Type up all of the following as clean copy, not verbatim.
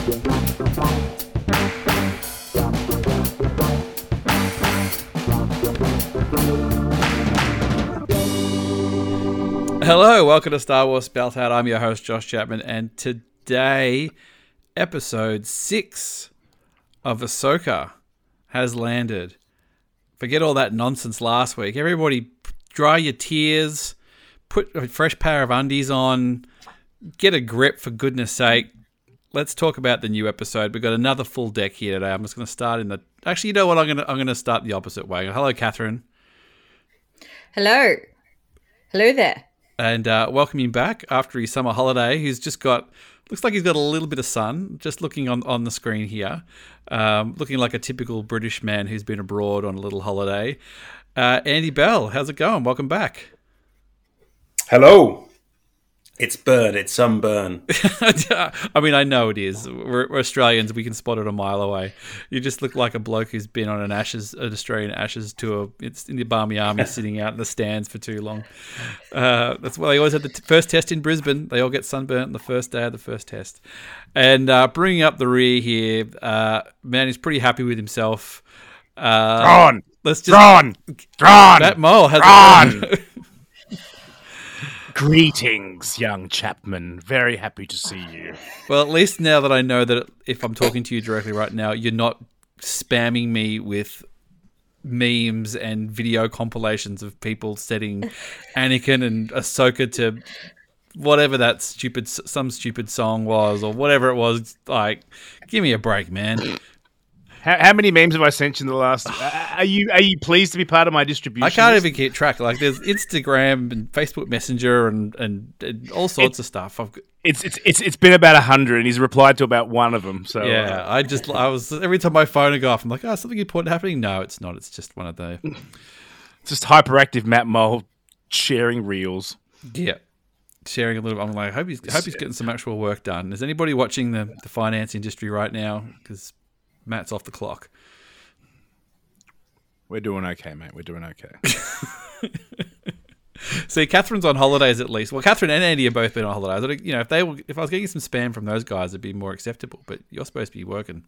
Hello, welcome to Star Wars Spelt Out. I'm your host, Josh Chapman, and today, episode 6 of Ahsoka has landed. Forget all that nonsense last week. Everybody, dry your tears, put a fresh pair of undies on, get a grip for goodness sake. Let's talk about the new episode. We've got another full deck here today. I'm just going to start in the... Actually, you know what? I'm going to start the opposite way. Hello, Catherine. Hello. Hello there. And welcome him back after his summer holiday. He's just got... Looks like he's got a little bit of sun, just looking on the screen here. Looking like a typical British man who's been abroad on a little holiday. Andy Bell, how's it going? Welcome back. Hello. It's burn. It's sunburn. I mean, I know it is. We're Australians. We can spot it a mile away. You just look like a bloke who's been on an Australian Ashes tour. It's in the Barmy Army sitting out in the stands for too long. That's why they always had the first test in Brisbane. They all get sunburnt on the first day of the first test. And bringing up the rear here, man, he's pretty happy with himself. Drawn. Let's just Drawn. Matt Mole has Greetings, young Chapman. Very happy to see you. Well, at least now that I know that if I'm talking to you directly right now, you're not spamming me with memes and video compilations of people setting Anakin and Ahsoka to whatever that some stupid song was or whatever it was. Like, give me a break, man. How many memes have I sent you in the last? Are you pleased to be part of my distribution? I can't even keep track. Like, there's Instagram and Facebook Messenger and all sorts of stuff. It's been about 100, and he's replied to about one of them. So yeah, I was every time my phone would go off, I'm like, something important happening. No, it's not. It's just one of the. It's just hyperactive Matt Mole sharing reels. Yeah. Sharing a little. I'm like, I hope he's getting some actual work done. Is anybody watching the finance industry right now? Because Matt's off the clock. We're doing okay, mate. We're doing okay. See, Catherine's on holidays at least. Well, Catherine and Andy have both been on holidays. You know, if I was getting some spam from those guys, it'd be more acceptable. But you're supposed to be working.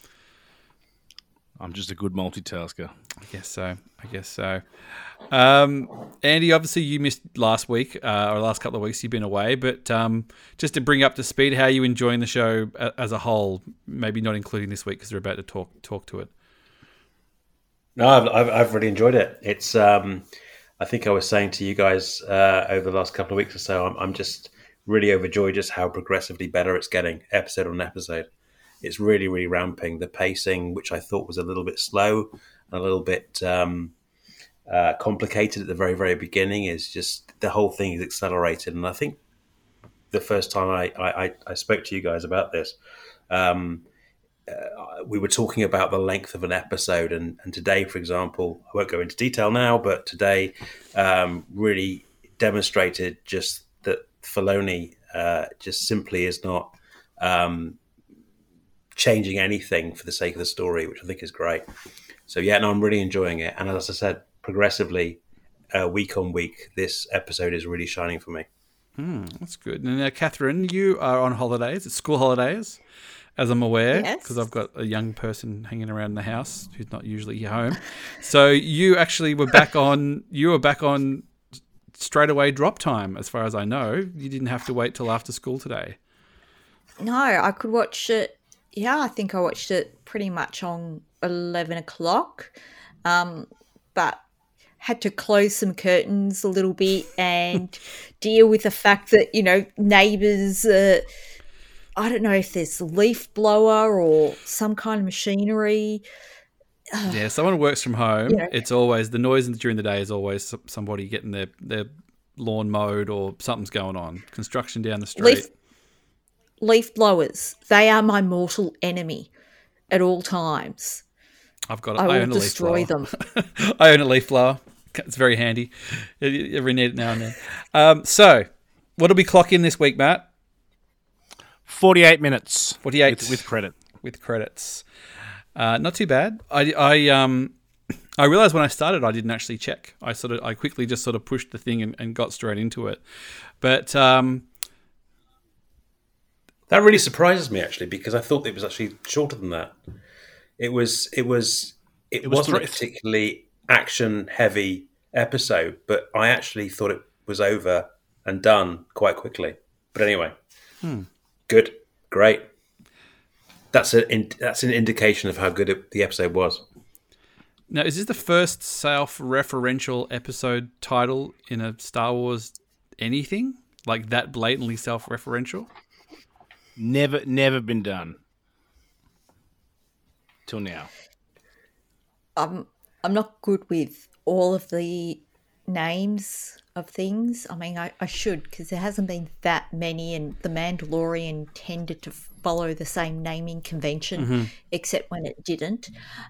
I'm just a good multitasker. I guess so. Andy, obviously you missed last week or last couple of weeks. You've been away, but just to bring up to speed, how are you enjoying the show as a whole? Maybe not including this week because we're about to talk to it. No, I've really enjoyed it. It's I think I was saying to you guys over the last couple of weeks or so, I'm just really overjoyed just how progressively better it's getting, episode on episode. It's really, really ramping. The pacing, which I thought was a little bit slow and a little bit complicated at the very, very beginning, is just the whole thing is accelerated. And I think the first time I spoke to you guys about this, we were talking about the length of an episode. And today, for example, I won't go into detail now, but today really demonstrated just that Filoni just simply is not... changing anything for the sake of the story, which I think is great. So yeah, no, I'm really enjoying it. And as I said, progressively, week on week, this episode is really shining for me. That's good. And now, Catherine, you are on holidays. It's school holidays, as I'm aware, because I've got a young person hanging around the house who's not usually home. So you actually were back on. You were back on straight away drop time, as far as I know. You didn't have to wait till after school today. No, I could watch it. Yeah, I think I watched it pretty much on 11 o'clock, but had to close some curtains a little bit and deal with the fact that, you know, neighbours, I don't know if there's a leaf blower or some kind of machinery. Yeah, someone works from home. Yeah. It's always, the noise during the day is always somebody getting their lawn mowed or something's going on. Construction down the street. Leaf blowers, they are my mortal enemy at all times. I will destroy them. I own a leaf blower. It's very handy. Every need it now and then. So, what did we clock in this week, Matt? 48 minutes. 48 with credit. With credits. Not too bad. I realized when I started I didn't actually check. I quickly just sort of pushed the thing and got straight into it. But That really surprises me actually, because I thought it was actually shorter than that. It wasn't a particularly action heavy episode, but I actually thought it was over and done quite quickly. But anyway, good, great. That's an indication of how good the episode was. Now, is this the first self-referential episode title in a Star Wars anything? Like that blatantly self-referential? Never been done. Till now. I'm not good with all of the names of things. I mean, I should, because there hasn't been that many, and The Mandalorian tended to follow the same naming convention, except when it didn't.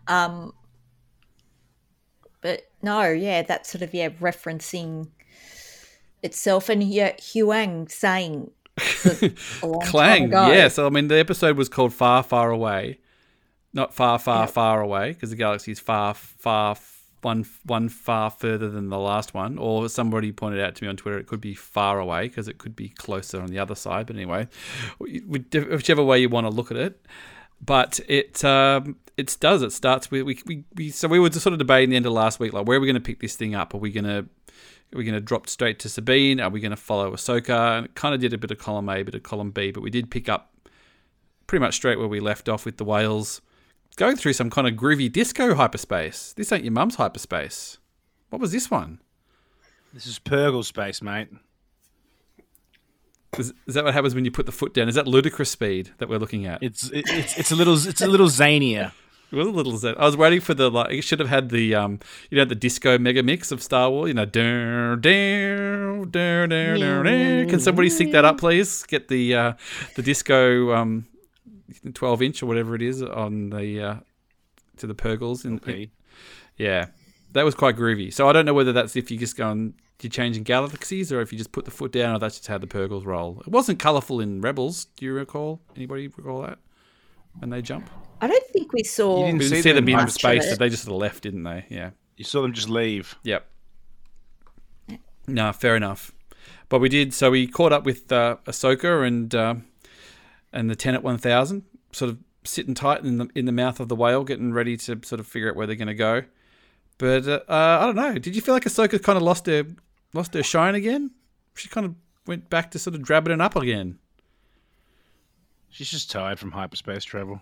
But no, yeah, that's sort of, referencing itself. And Huang saying a long Clang, time ago. yeah. So, I mean, the episode was called Far, Far Away. Not far, far, far away, because the galaxy is far, one far further than the last one. Or somebody pointed out to me on Twitter, it could be far away, because it could be closer on the other side. But anyway, whichever way you want to look at it. But it does. It starts with so we were just sort of debating the end of last week, like, where are we going to pick this thing up? Are we going to drop straight to Sabine? Are we going to follow Ahsoka? And it kind of did a bit of column A, bit of column B, but we did pick up pretty much straight where we left off with the whales going through some kind of groovy disco hyperspace. This ain't your mum's hyperspace. What was this one? This is Purgle space, mate. Is that what happens when you put the foot down? Is that ludicrous speed that we're looking at? It's a little zanier. It was a little zen. I was waiting for the, like, it should have had the the disco mega mix of Star Wars. Can somebody sync that up, please? Get the disco 12-inch or whatever it is on the to the Purgles. Yeah, that was quite groovy. So I don't know whether that's if you just go and you're changing galaxies, or if you just put the foot down, or that's just how the Purgles roll. It wasn't colourful in Rebels. Do you recall? Anybody recall that when they jump? I don't think we saw. We didn't see them in space. They just sort of left, didn't they? Yeah. You saw them just leave. Yep. No, fair enough. But we did. So we caught up with Ahsoka and the Tenet 1000, sort of sitting tight in the mouth of the whale, getting ready to sort of figure out where they're going to go. But I don't know. Did you feel like Ahsoka kind of lost her shine again? She kind of went back to sort of drabbing it up again. She's just tired from hyperspace travel.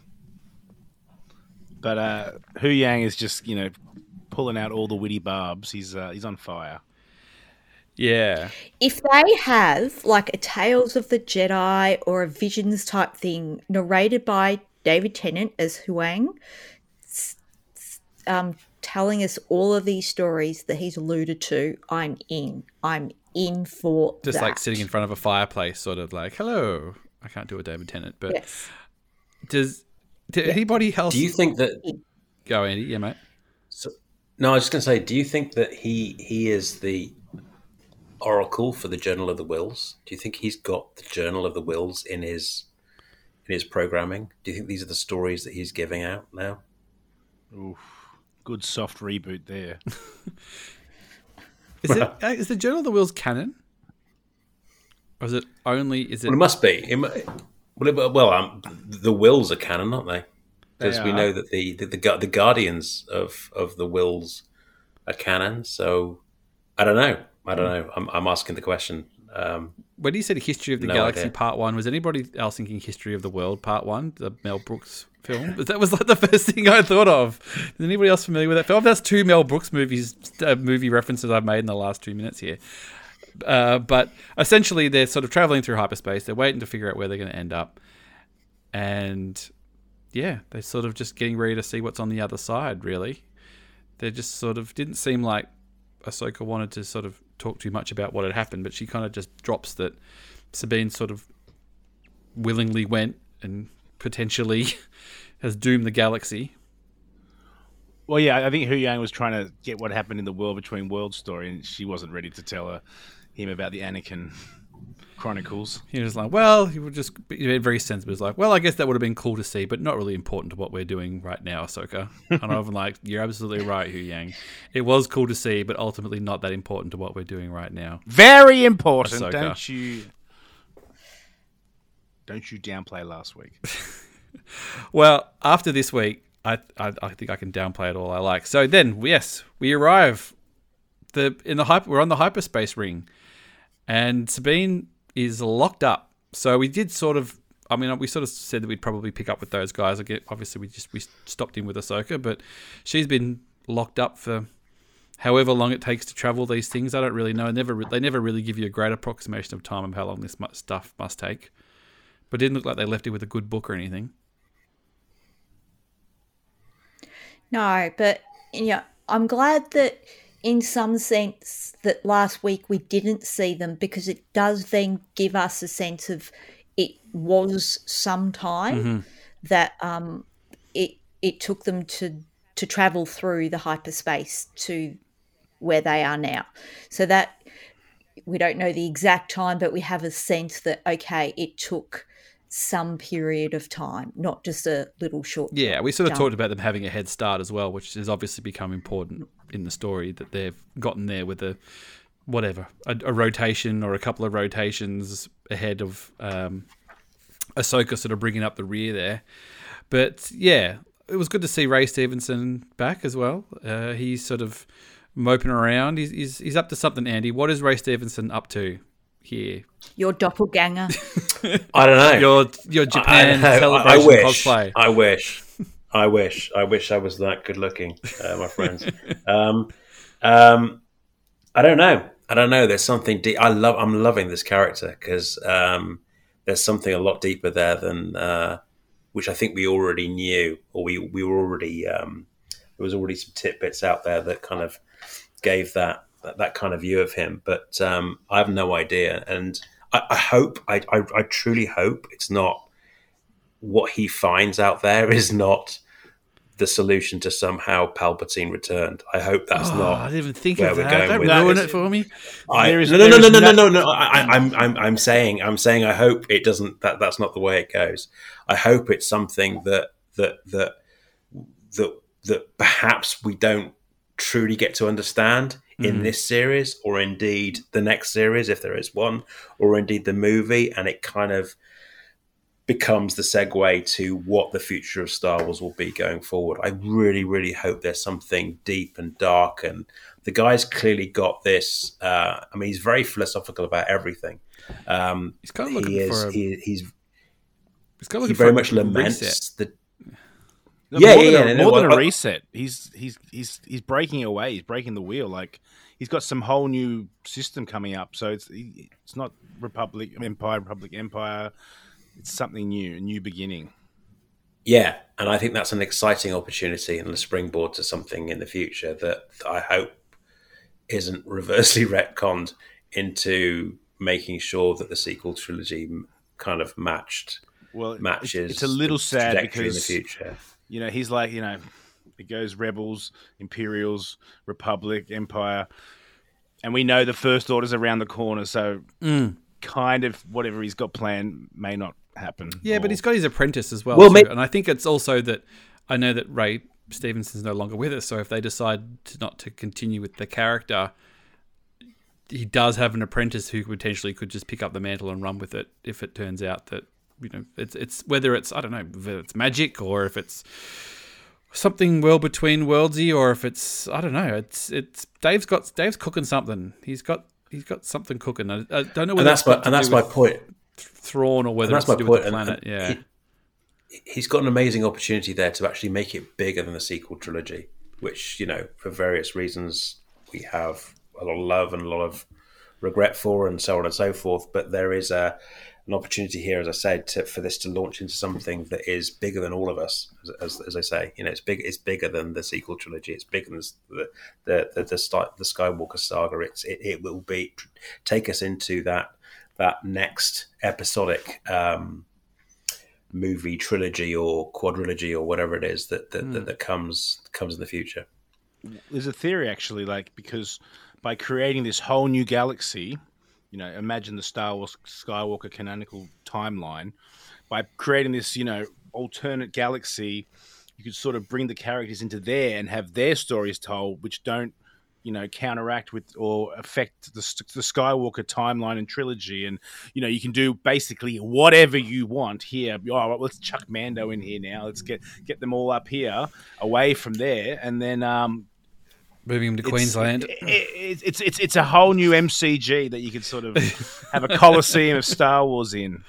But Hu Yang is just, pulling out all the witty barbs. He's on fire. Yeah. If they have like a Tales of the Jedi or a Visions type thing narrated by David Tennant as Huang, telling us all of these stories that he's alluded to, I'm in for just that. Like sitting in front of a fireplace, sort of like, hello. I can't do a David Tennant, but yes. Does anybody else? Do you think that? Go, Andy. Yeah, mate. No, I was just going to say, do you think that he is the oracle for the Journal of the Wills? Do you think he's got the Journal of the Wills in his programming? Do you think these are the stories that he's giving out now? Oof, good soft reboot there. Is the Journal of the Wills canon? Or is it only? Well, it must be. The Wills are canon, aren't they? Because we know that the Guardians of the Wills are canon. So I don't know. I'm asking the question. When you said History of the Galaxy Part 1, was anybody else thinking History of the World Part 1, the Mel Brooks film? That was like the first thing I thought of. Is anybody else familiar with that film? That's two Mel Brooks movie references I've made in the last 2 minutes here. But essentially, they're sort of traveling through hyperspace. They're waiting to figure out where they're going to end up. And yeah, they're sort of just getting ready to see what's on the other side, really. They just sort of didn't seem like Ahsoka wanted to sort of talk too much about what had happened, but she kind of just drops that Sabine sort of willingly went and potentially has doomed the galaxy. Well, yeah, I think Hu Yang was trying to get what happened in the World Between Worlds story, and she wasn't ready to tell him about the Anakin Chronicles. He was like, well, he would just be very sensible. He was like, well, I guess that would have been cool to see, but not really important to what we're doing right now, Ahsoka. And I'm like, you're absolutely right, Hu Yang. It was cool to see, but ultimately not that important to what we're doing right now. Very important, Ahsoka. don't you Don't you downplay last week. Well, after this week, I think I can downplay it all I like. So then, yes, we arrive. We're on the hyperspace ring, and Sabine is locked up. So we did sort of. I mean, we sort of said that we'd probably pick up with those guys. Again, obviously, we stopped in with Ahsoka, but she's been locked up for however long it takes to travel these things. I don't really know. They never really give you a great approximation of time of how long this stuff must take. But it didn't look like they left it with a good book or anything. No, but I'm glad that in some sense that last week we didn't see them, because it does then give us a sense of it was some time that it took them to travel through the hyperspace to where they are now. So that we don't know the exact time, but we have a sense that, okay, it took some period of time, not just a little short Yeah, we sort of jump. talked about them having a head start as well, which has obviously become important in the story, that they've gotten there with a rotation or a couple of rotations ahead of Ahsoka sort of bringing up the rear there. But yeah, it was good to see Ray Stevenson back as well. He's sort of moping around. He's up to something, Andy. What is Ray Stevenson up to here? Your doppelganger. I don't know. Your Japan I celebration wish. cosplay. I wish I was that good looking, my friends. I don't know. There's something deep. I'm loving this character because there's something a lot deeper there than which I think we already knew, or we were already. There was already some tidbits out there that kind of gave that kind of view of him, but I have no idea, and I hope, I truly hope it's not what he finds out there is not the solution to somehow Palpatine returned. I hope that's not. I didn't even think where of we're that. going Don't with ruin this. it for me. No. I'm saying I hope it doesn't. That's not the way it goes. I hope it's something that perhaps we don't truly get to understand in this series, or indeed the next series, if there is one, or indeed the movie, and it kind of becomes the segue to what the future of Star Wars will be going forward. I really, really hope there's something deep and dark, and the guy's clearly got this. I mean, he's very philosophical about everything. He's kind of looking for a... He he very much laments the. More than a reset. He's breaking away. He's breaking the wheel. Like, he's got some whole new system coming up. So it's not Republic, Empire. It's something new, a new beginning. Yeah, and I think that's an exciting opportunity and a springboard to something in the future that I hope isn't reversely retconned into making sure that the sequel trilogy kind of matches. It's a little sad because in the future. He's like, it goes Rebels, Imperials, Republic, Empire, and we know the First Order's around the corner, so kind of whatever he's got planned may not happen. Yeah, but he's got his apprentice as well, and I think it's also that I know that Ray Stevenson's no longer with us, so if they decide not to continue with the character, he does have an apprentice who potentially could just pick up the mantle and run with it if it turns out that it's whether it's, I don't know, whether it's magic or if it's something well between worldsy, or if it's, I don't know, it's Dave's cooking something. He's got something cooking. I don't know whether that's my point. Thrawn, or whether it's to do with the planet. Yeah, he's got an amazing opportunity there to actually make it bigger than the sequel trilogy, which for various reasons we have a lot of love and a lot of regret for, and so on and so forth. But there is an opportunity here, as I said, for this to launch into something that is bigger than all of us. As I say, it's big. It's bigger than the sequel trilogy. It's bigger than the Skywalker saga. It will take us into that next episodic movie trilogy or quadrilogy or whatever it is that comes in the future. There's a theory actually, because by creating this whole new galaxy, imagine the Star Wars Skywalker canonical timeline. By creating this, alternate galaxy, you could sort of bring the characters into there and have their stories told, which don't counteract with or affect the Skywalker timeline and trilogy, and you can do basically whatever you want here. Oh, let's chuck Mando in here now. Let's get them all up here, away from there, and then moving him to Queensland. It's a whole new MCG that you could sort of have a Coliseum of Star Wars in.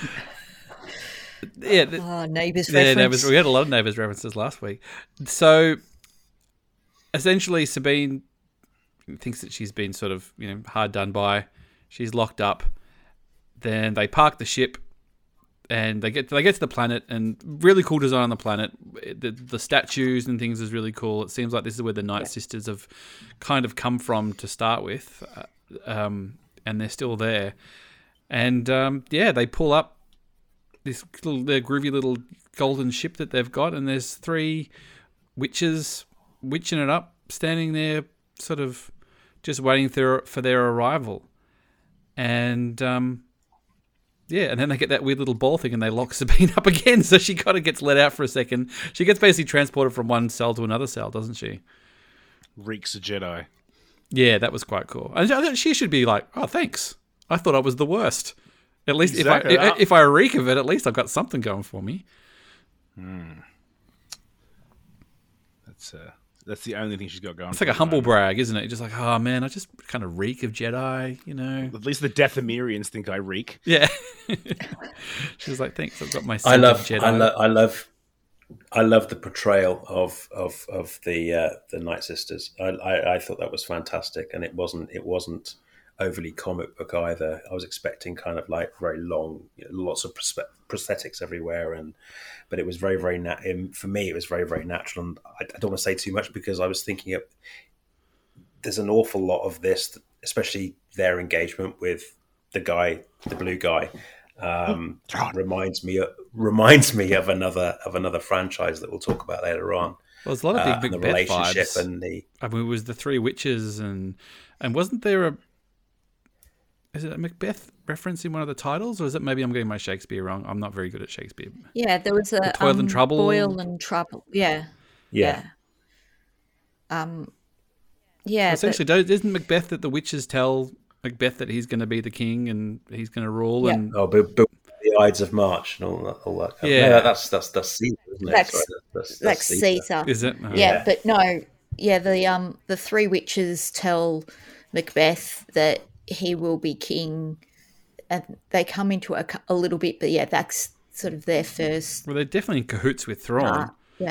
Yeah, Neighbours reference. We had a lot of Neighbours references last week. So essentially, Sabine thinks that she's been sort of hard done by. She's locked up. Then they park the ship, and they get to the planet, and really cool design on the planet. The statues and things is really cool. It seems like this is where the Night Sisters have kind of come from to start with, and they're still there. And they pull up their groovy little golden ship that they've got, and there's 3 witches witching it up, standing there, sort of just waiting for their arrival. And and then they get that weird little ball thing, and they lock Sabine up again. So she kind of gets let out for a second. She gets basically transported from one cell to another cell, doesn't she? Reeks a Jedi. Yeah, that was quite cool. And she should be like, "Oh, thanks. I thought I was the worst. At least exactly. if I reek of it, at least I've got something going for me." That's the only thing she's got going. It's like a humble brag, isn't it? You're just like, oh man, I just kind of reek of Jedi, At least the Dathomirians think I reek. Yeah. She was like, thanks, I've got my scent of Jedi. I love the portrayal of the Night Sisters. I thought that was fantastic, and it wasn't overly comic book either. I was expecting kind of like very long, lots of prosthetics everywhere, but it was very, very for me, it was very, very natural. And I don't want to say too much because I was thinking there's an awful lot of this, especially their engagement with the blue guy. Reminds me of another franchise that we'll talk about later on. Well, there's a lot of big Macbeth relationship vibes. And it was the 3 witches, and wasn't there is it a Macbeth reference in one of the titles, or is it maybe I'm getting my Shakespeare wrong? I'm not very good at Shakespeare. Yeah, there was a Toil and Trouble. Boil and Trouble. Yeah. Essentially, isn't Macbeth that the witches tell Macbeth that he's going to be the king and he's going to rule? Yeah. And but the Ides of March and all that. That's Caesar, isn't it? That's Caesar. Is it? Oh. Yeah, but no. Yeah, the 3 witches tell Macbeth that he will be king, and they come into a little bit, but yeah, that's sort of their first. Well, they're definitely in cahoots with Thrawn.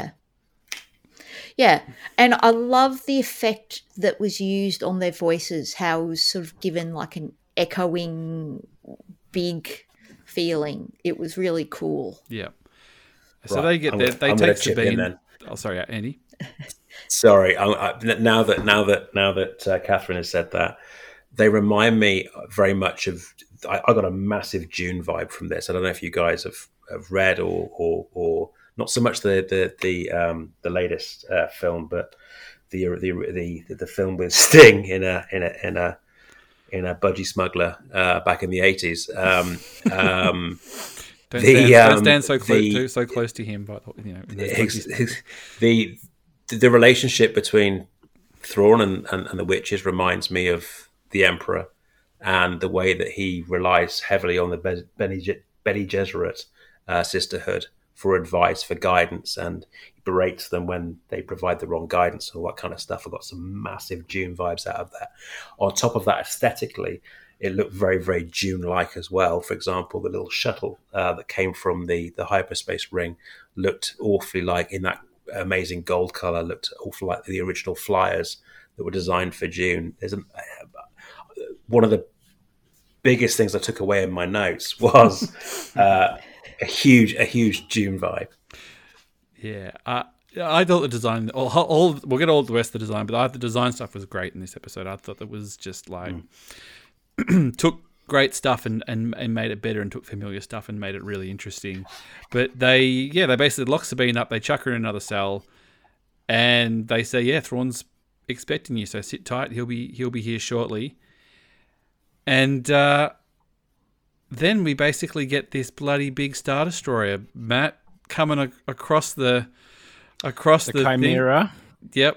Yeah, and I love the effect that was used on their voices. How it was sort of given like an echoing, big feeling. It was really cool. Yeah. So they take Sabine. Oh, sorry, Andy. Sorry, now that Catherine has said that, they remind me very much of. I got a massive Dune vibe from this. I don't know if you guys have read or not so much the latest film, but the film with Sting in a budgie smuggler back in the 80s. Don't stand so close to him, but the relationship between Thrawn and the witches reminds me of the Emperor and the way that he relies heavily on the Bene Gesserit sisterhood for advice, for guidance, and he berates them when they provide the wrong guidance and all that kind of stuff. I got some massive Dune vibes out of that. On top of that, aesthetically, it looked very, very Dune-like as well. For example, the little shuttle that came from the hyperspace ring looked awfully like, in that amazing gold color, looked awful like the original flyers that were designed for Dune. One of the biggest things I took away in my notes was a huge Dune vibe. Yeah, I thought the design. We'll get all the rest of the design, but the design stuff was great in this episode. I thought that was just like took great stuff and made it better, and took familiar stuff and made it really interesting. But they basically lock Sabine up. They chuck her in another cell, and they say, "Yeah, Thrawn's expecting you, so sit tight. He'll be here shortly." And then we basically get this bloody big Star Destroyer, Matt, coming across the Chimera. Thing. Yep,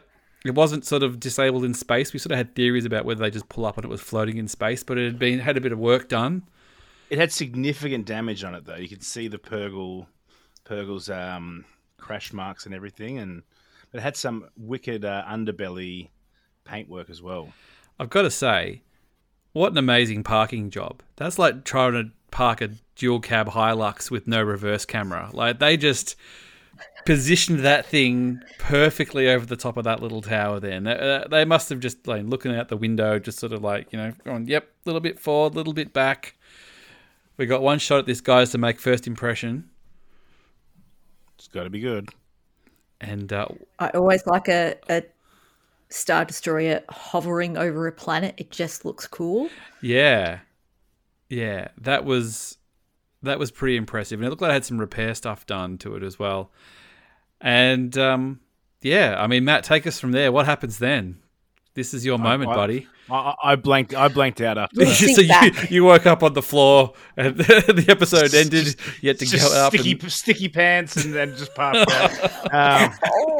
It wasn't sort of disabled in space. We sort of had theories about whether they just pull up and it was floating in space, but it had a bit of work done. It had significant damage on it, though. You could see the Purgle's crash marks and everything, but it had some wicked underbelly paintwork as well. I've got to say, what an amazing parking job. That's like trying to park a dual cab Hilux with no reverse camera. Like, they just positioned that thing perfectly over the top of that little tower there. And they must have just, like, looking out the window, just sort of like, going, yep, a little bit forward, a little bit back. We got one shot at this guy's to make first impression. It's got to be good. And I always like a Star Destroyer hovering over a planet. It just looks cool. Yeah, that was pretty impressive, and it looked like it had some repair stuff done to it as well. And I mean, Matt, take us from there. What happens then? This is your moment, buddy. I blanked out after that. So you woke up on the floor and the episode ended. You had to just go up. Sticky pants and then just passed out.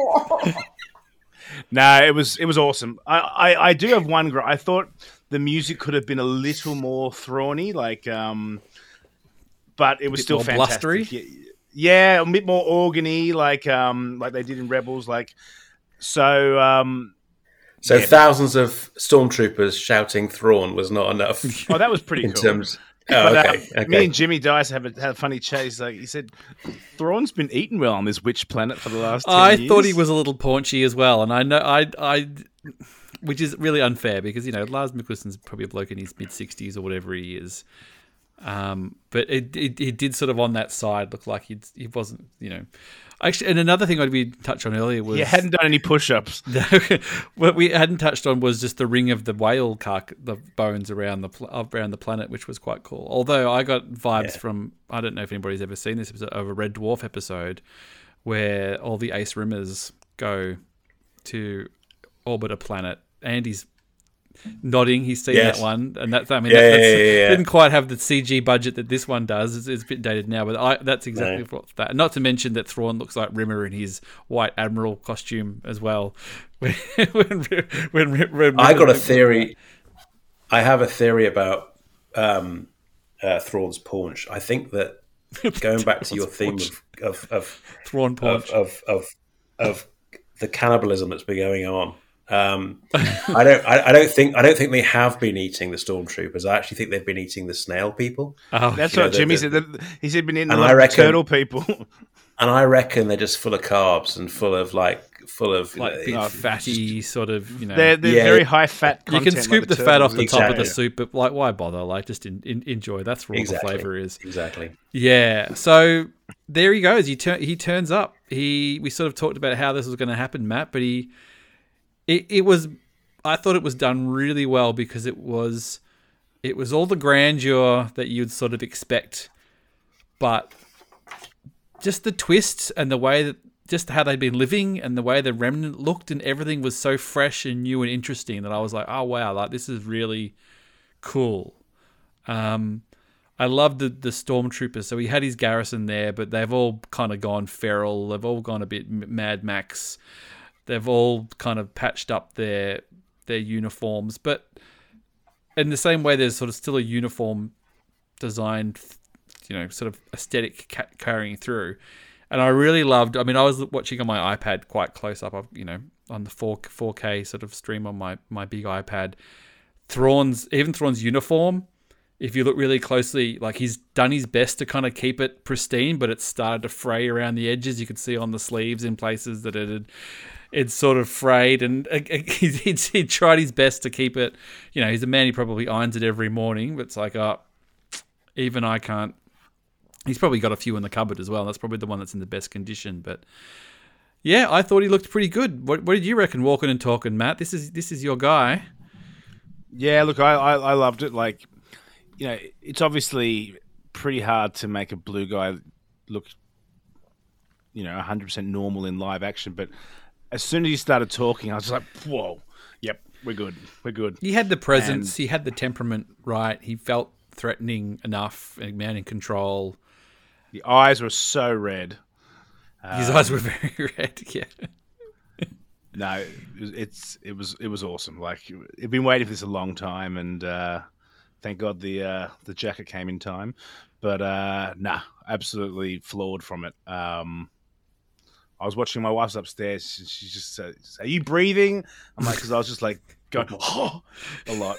No, it was awesome. I do have one. I thought the music could have been a little more Thrawny, but it was still fantastic. Blustery? Yeah, a bit more organy, like they did in Rebels. Thousands of stormtroopers shouting Thrawn was not enough. Oh, that was pretty cool. Terms. Okay. Me and Jimmy Dice had a funny chase. Like, he said, Thrawn's been eating well on this witch planet for the last 10 years. I thought he was a little paunchy as well, and I know which is really unfair because Lars Mikkelsen's probably a bloke in his mid-60s or whatever he is. But it did sort of on that side look like he wasn't, Actually, and another thing I'd touch on earlier was... He hadn't done any push-ups. What we hadn't touched on was just the ring of the whale the bones around the planet, which was quite cool. Although I got vibes from... I don't know if anybody's ever seen this episode of a Red Dwarf episode where all the Ace Rimmers go to orbit a planet. Andy's nodding, he's seen that one, and that's didn't quite have the CG budget that this one does. It's a bit dated now, but that's exactly what that. Not to mention that Thrawn looks like Rimmer in his white admiral costume as well. when I got a theory. I have a theory about Thrawn's paunch. I think that going back to your theme of Thrawn paunch of the cannibalism that's been going on. I don't think they have been eating the stormtroopers. I actually think they've been eating the snail people. Oh, that's what Jimmy said. He said been eating the turtle people. And I reckon they're just full of carbs and full of big fatty sort of. They're very high fat content. You can scoop the fat off the top of the soup, but why bother? Just enjoy. That's where all the flavor is. Exactly. Yeah. So there he goes. He turns up. We sort of talked about how this was going to happen, Matt, but It was. I thought it was done really well because it was all the grandeur that you'd sort of expect, but just the twists and the way that just how they'd been living and the way the remnant looked and everything was so fresh and new and interesting that I was like, oh wow, like this is really cool. I loved the stormtroopers. So he had his garrison there, but they've all kind of gone feral. They've all gone a bit Mad Max. They've all kind of patched up their uniforms, but in the same way, there's sort of still a uniform designed, sort of aesthetic carrying through. And I really loved. I mean, I was watching on my iPad quite close up, on the 4K sort of stream on my big iPad. Thrawn's uniform. If you look really closely, like he's done his best to kind of keep it pristine, but it's started to fray around the edges. You could see on the sleeves in places that it's sort of frayed, and he tried his best to keep it. He's a man, he probably irons it every morning, but it's like, even I can't. He's probably got a few in the cupboard as well. That's probably the one that's in the best condition. But yeah, I thought he looked pretty good. What did you reckon, walking and talking, Matt? This is your guy. Yeah, look, I loved it. Like, it's obviously pretty hard to make a blue guy look, 100% normal in live action, but as soon as he started talking, I was like, whoa, yep, we're good. He had the presence, he had the temperament right, he felt threatening enough, a man in control. The eyes were so red. His eyes were very red, yeah. No, it was awesome. Like, it'd been waiting for this a long time, and thank God the jacket came in time. But absolutely floored from it. I was watching, my wife's upstairs. She just said, "Are you breathing?" I'm like, because I was just like going a lot.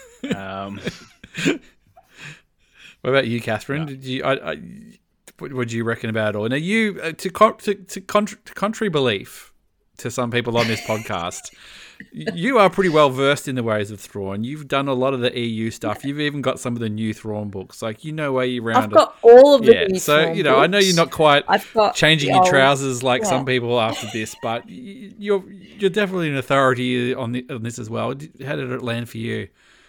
What about you, Catherine? Did you? What would you reckon about it all? Now, you to contrary belief to some people on this podcast, you are pretty well versed in the ways of Thrawn. You've done a lot of the EU stuff. You've even got some of the new Thrawn books. Like, you know way around. I've got all of the new so Thrawn you know, books. I know you're not quite changing your trousers like yeah. some people after this, but you're definitely an authority on this as well. How did it land for you?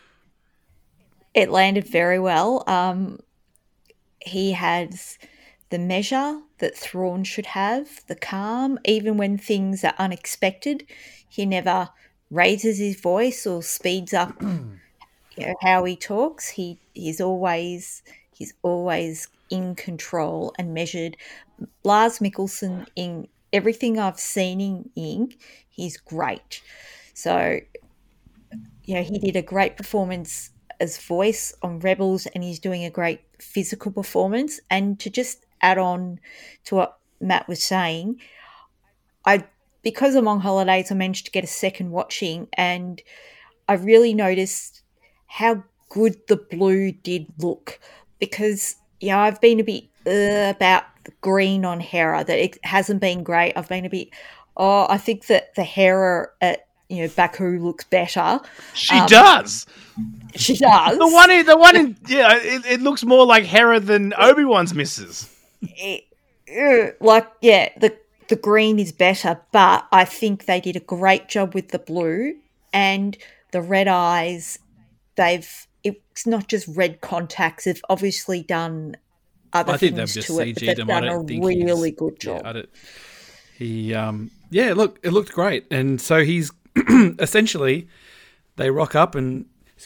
It landed very well. He has the measure that Thrawn should have, the calm, even when things are unexpected. He never raises his voice or speeds up how he talks. He's always in control and measured. Lars Mikkelsen, in everything I've seen in, he's great. So, he did a great performance as voice on Rebels, and he's doing a great physical performance. And to just add on to what Matt was saying, because I'm on holidays, I managed to get a second watching, and I really noticed how good the blue did look, because I've been a bit about the green on Hera, that it hasn't been great. I've been a bit, I think that the Hera at Baku looks better. She does. She does. The one in it looks more like Hera than Obi-Wan's missus. The green is better, but I think they did a great job with the blue and the red eyes. It's not just red contacts. They've obviously done other things to it. But they've done a really good job. It looked great, and so he's essentially they rock up and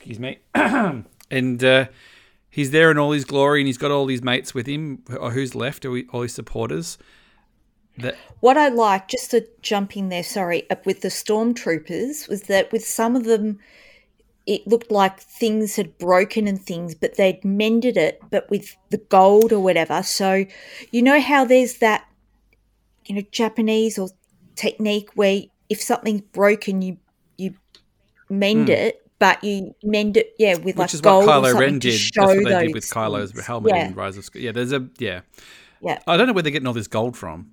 and he's there in all his glory, and he's got all his mates with him. Or who's left? All his supporters. What I like, just to jump in there, with the stormtroopers, was that with some of them, it looked like things had broken and things, but they'd mended it, but with the gold or whatever. So, how there's that, Japanese or technique where if something's broken, you mend it, but you mend it, with which is gold what Kylo or Ren did. That's what they did with Kylo's helmet in Rise of Skywalker. Yeah, there's I don't know where they're getting all this gold from.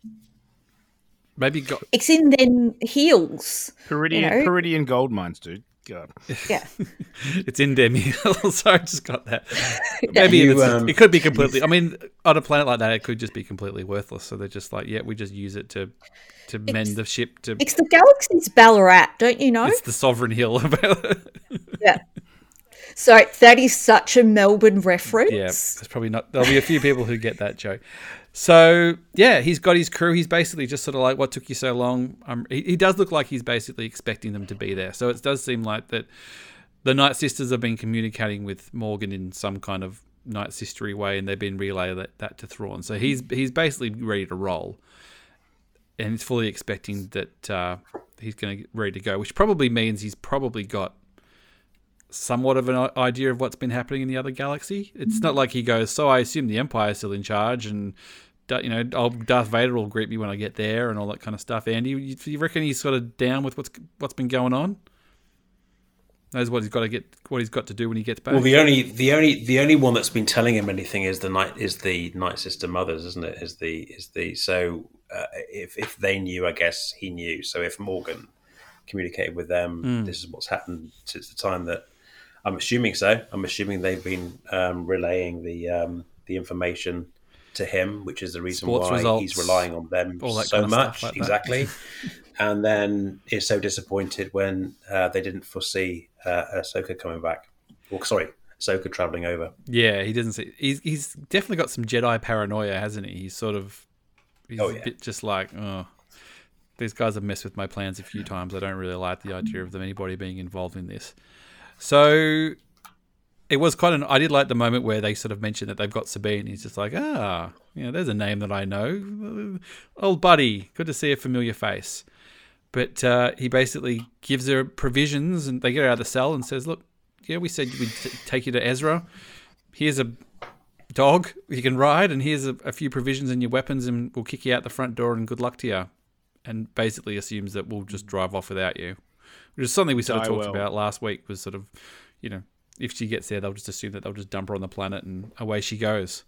Maybe it's in them heels. Peridian gold mines, dude. God. Yeah. It's in them heels. I just got that. Maybe it could be completely. I mean, on a planet like that, it could just be completely worthless. So they're just like, we just use it to mend the ship. It's the galaxy's Ballarat, don't you know? It's the sovereign hill. Yeah. So that is such a Melbourne reference. Yeah, there's probably not. There'll be a few people who get that joke. So, he's got his crew. He's basically just sort of like, what took you so long? He does look like he's basically expecting them to be there. So it does seem like that the Night Sisters have been communicating with Morgan in some kind of Night Sistery way, and they've been relaying that to Thrawn. So he's basically ready to roll. And he's fully expecting that he's going to get ready to go, which probably means he's probably got somewhat of an idea of what's been happening in the other galaxy. It's not like he goes, so I assume the Empire's still in charge, and Darth Vader will greet me when I get there, and all that kind of stuff. Andy, you reckon he's sort of down with what's been going on? Knows what he's got to do when he gets back. Well, the only one that's been telling him anything is the Night Sister mothers, isn't it? If they knew, I guess he knew. So if Morgan communicated with them, this is what's happened since the time that. I'm assuming so. I'm assuming they've been relaying the information to him, which is the reason Sports why results, he's relying on them so much. Like exactly. And then is so disappointed when they didn't foresee Ahsoka coming back. Well, sorry, Ahsoka traveling over. Yeah, he doesn't see. He's definitely got some Jedi paranoia, hasn't he? He's a bit just like, these guys have messed with my plans a few times. I don't really like the idea of anybody being involved in this. So it was I did like the moment where they sort of mentioned that they've got Sabine. He's just like, there's a name that I know. Old buddy. Good to see a familiar face. But he basically gives her provisions, and they get her out of the cell and says, look, yeah, we said we'd take you to Ezra. Here's a dog you can ride, and here's a few provisions and your weapons, and we'll kick you out the front door, and good luck to you. And basically assumes that we'll just drive off without you, which is something we sort of talked about last week, was sort of, if she gets there, they'll just assume that they'll just dump her on the planet, and away she goes.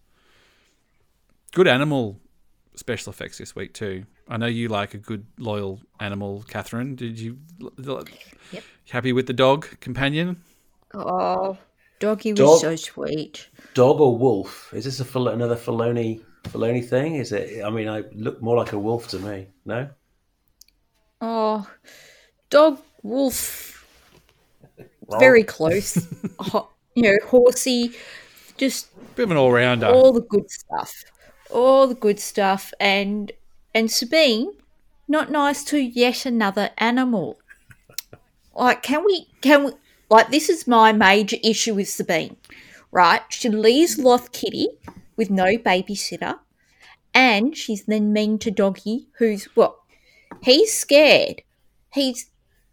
Good animal special effects this week too. I know you like a good, loyal animal, Catherine. Did you? Yep. Happy with the dog companion? Oh, doggy was so sweet. Dog or wolf? Is this another Filoni thing? Is it? I mean, I look more like a wolf to me. No. Oh, dog, wolf, very close. Horsey, just bit of an all-rounder. All the good stuff, and Sabine, not nice to yet another animal. Like, can we? Like, this is my major issue with Sabine, right? She leaves Loth Kitty with no babysitter, and she's then mean to Doggy, who's he's scared. He's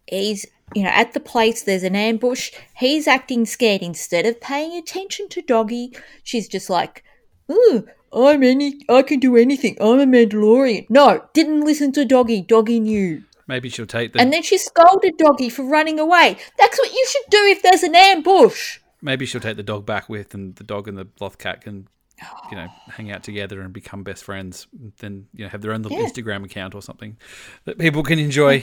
at the place there's an ambush. He's acting scared. Instead of paying attention to Doggy, she's just like, "Ooh, I can do anything. I'm a Mandalorian." No, didn't listen to Doggy. Doggy knew. Maybe she'll take the... And then she scolded Doggy for running away. That's what you should do if there's an ambush. Maybe she'll take the dog back with, and the dog and the Loth cat can, hang out together and become best friends. Then, have their own little Instagram account or something that people can enjoy.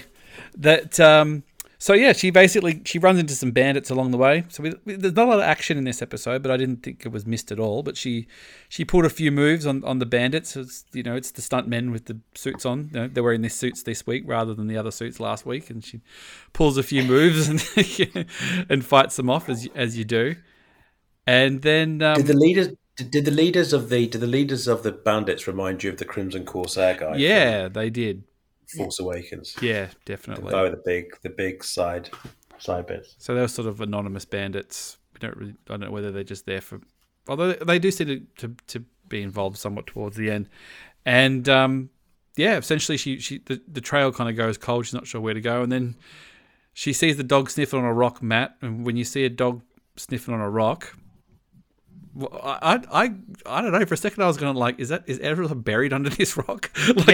So yeah, she runs into some bandits along the way. So there's not a lot of action in this episode, but I didn't think it was missed at all. But she pulled a few moves on the bandits. It's the stunt men with the suits on. They're wearing these suits this week rather than the other suits last week, and she pulls a few moves and fights them off as you do. And then did the leaders of the bandits remind you of the Crimson Corsair guy? Yeah, they did. Force Awakens. Yeah, definitely. The guy with the big side bits. So they were sort of anonymous bandits. I don't know whether they're just there for... Although they do seem to be involved somewhat towards the end. And, essentially the trail kind of goes cold. She's not sure where to go. And then she sees the dog sniffing on a rock, Matt. And when you see a dog sniffing on a rock... I don't know. For a second, I was going to is everyone buried under this rock?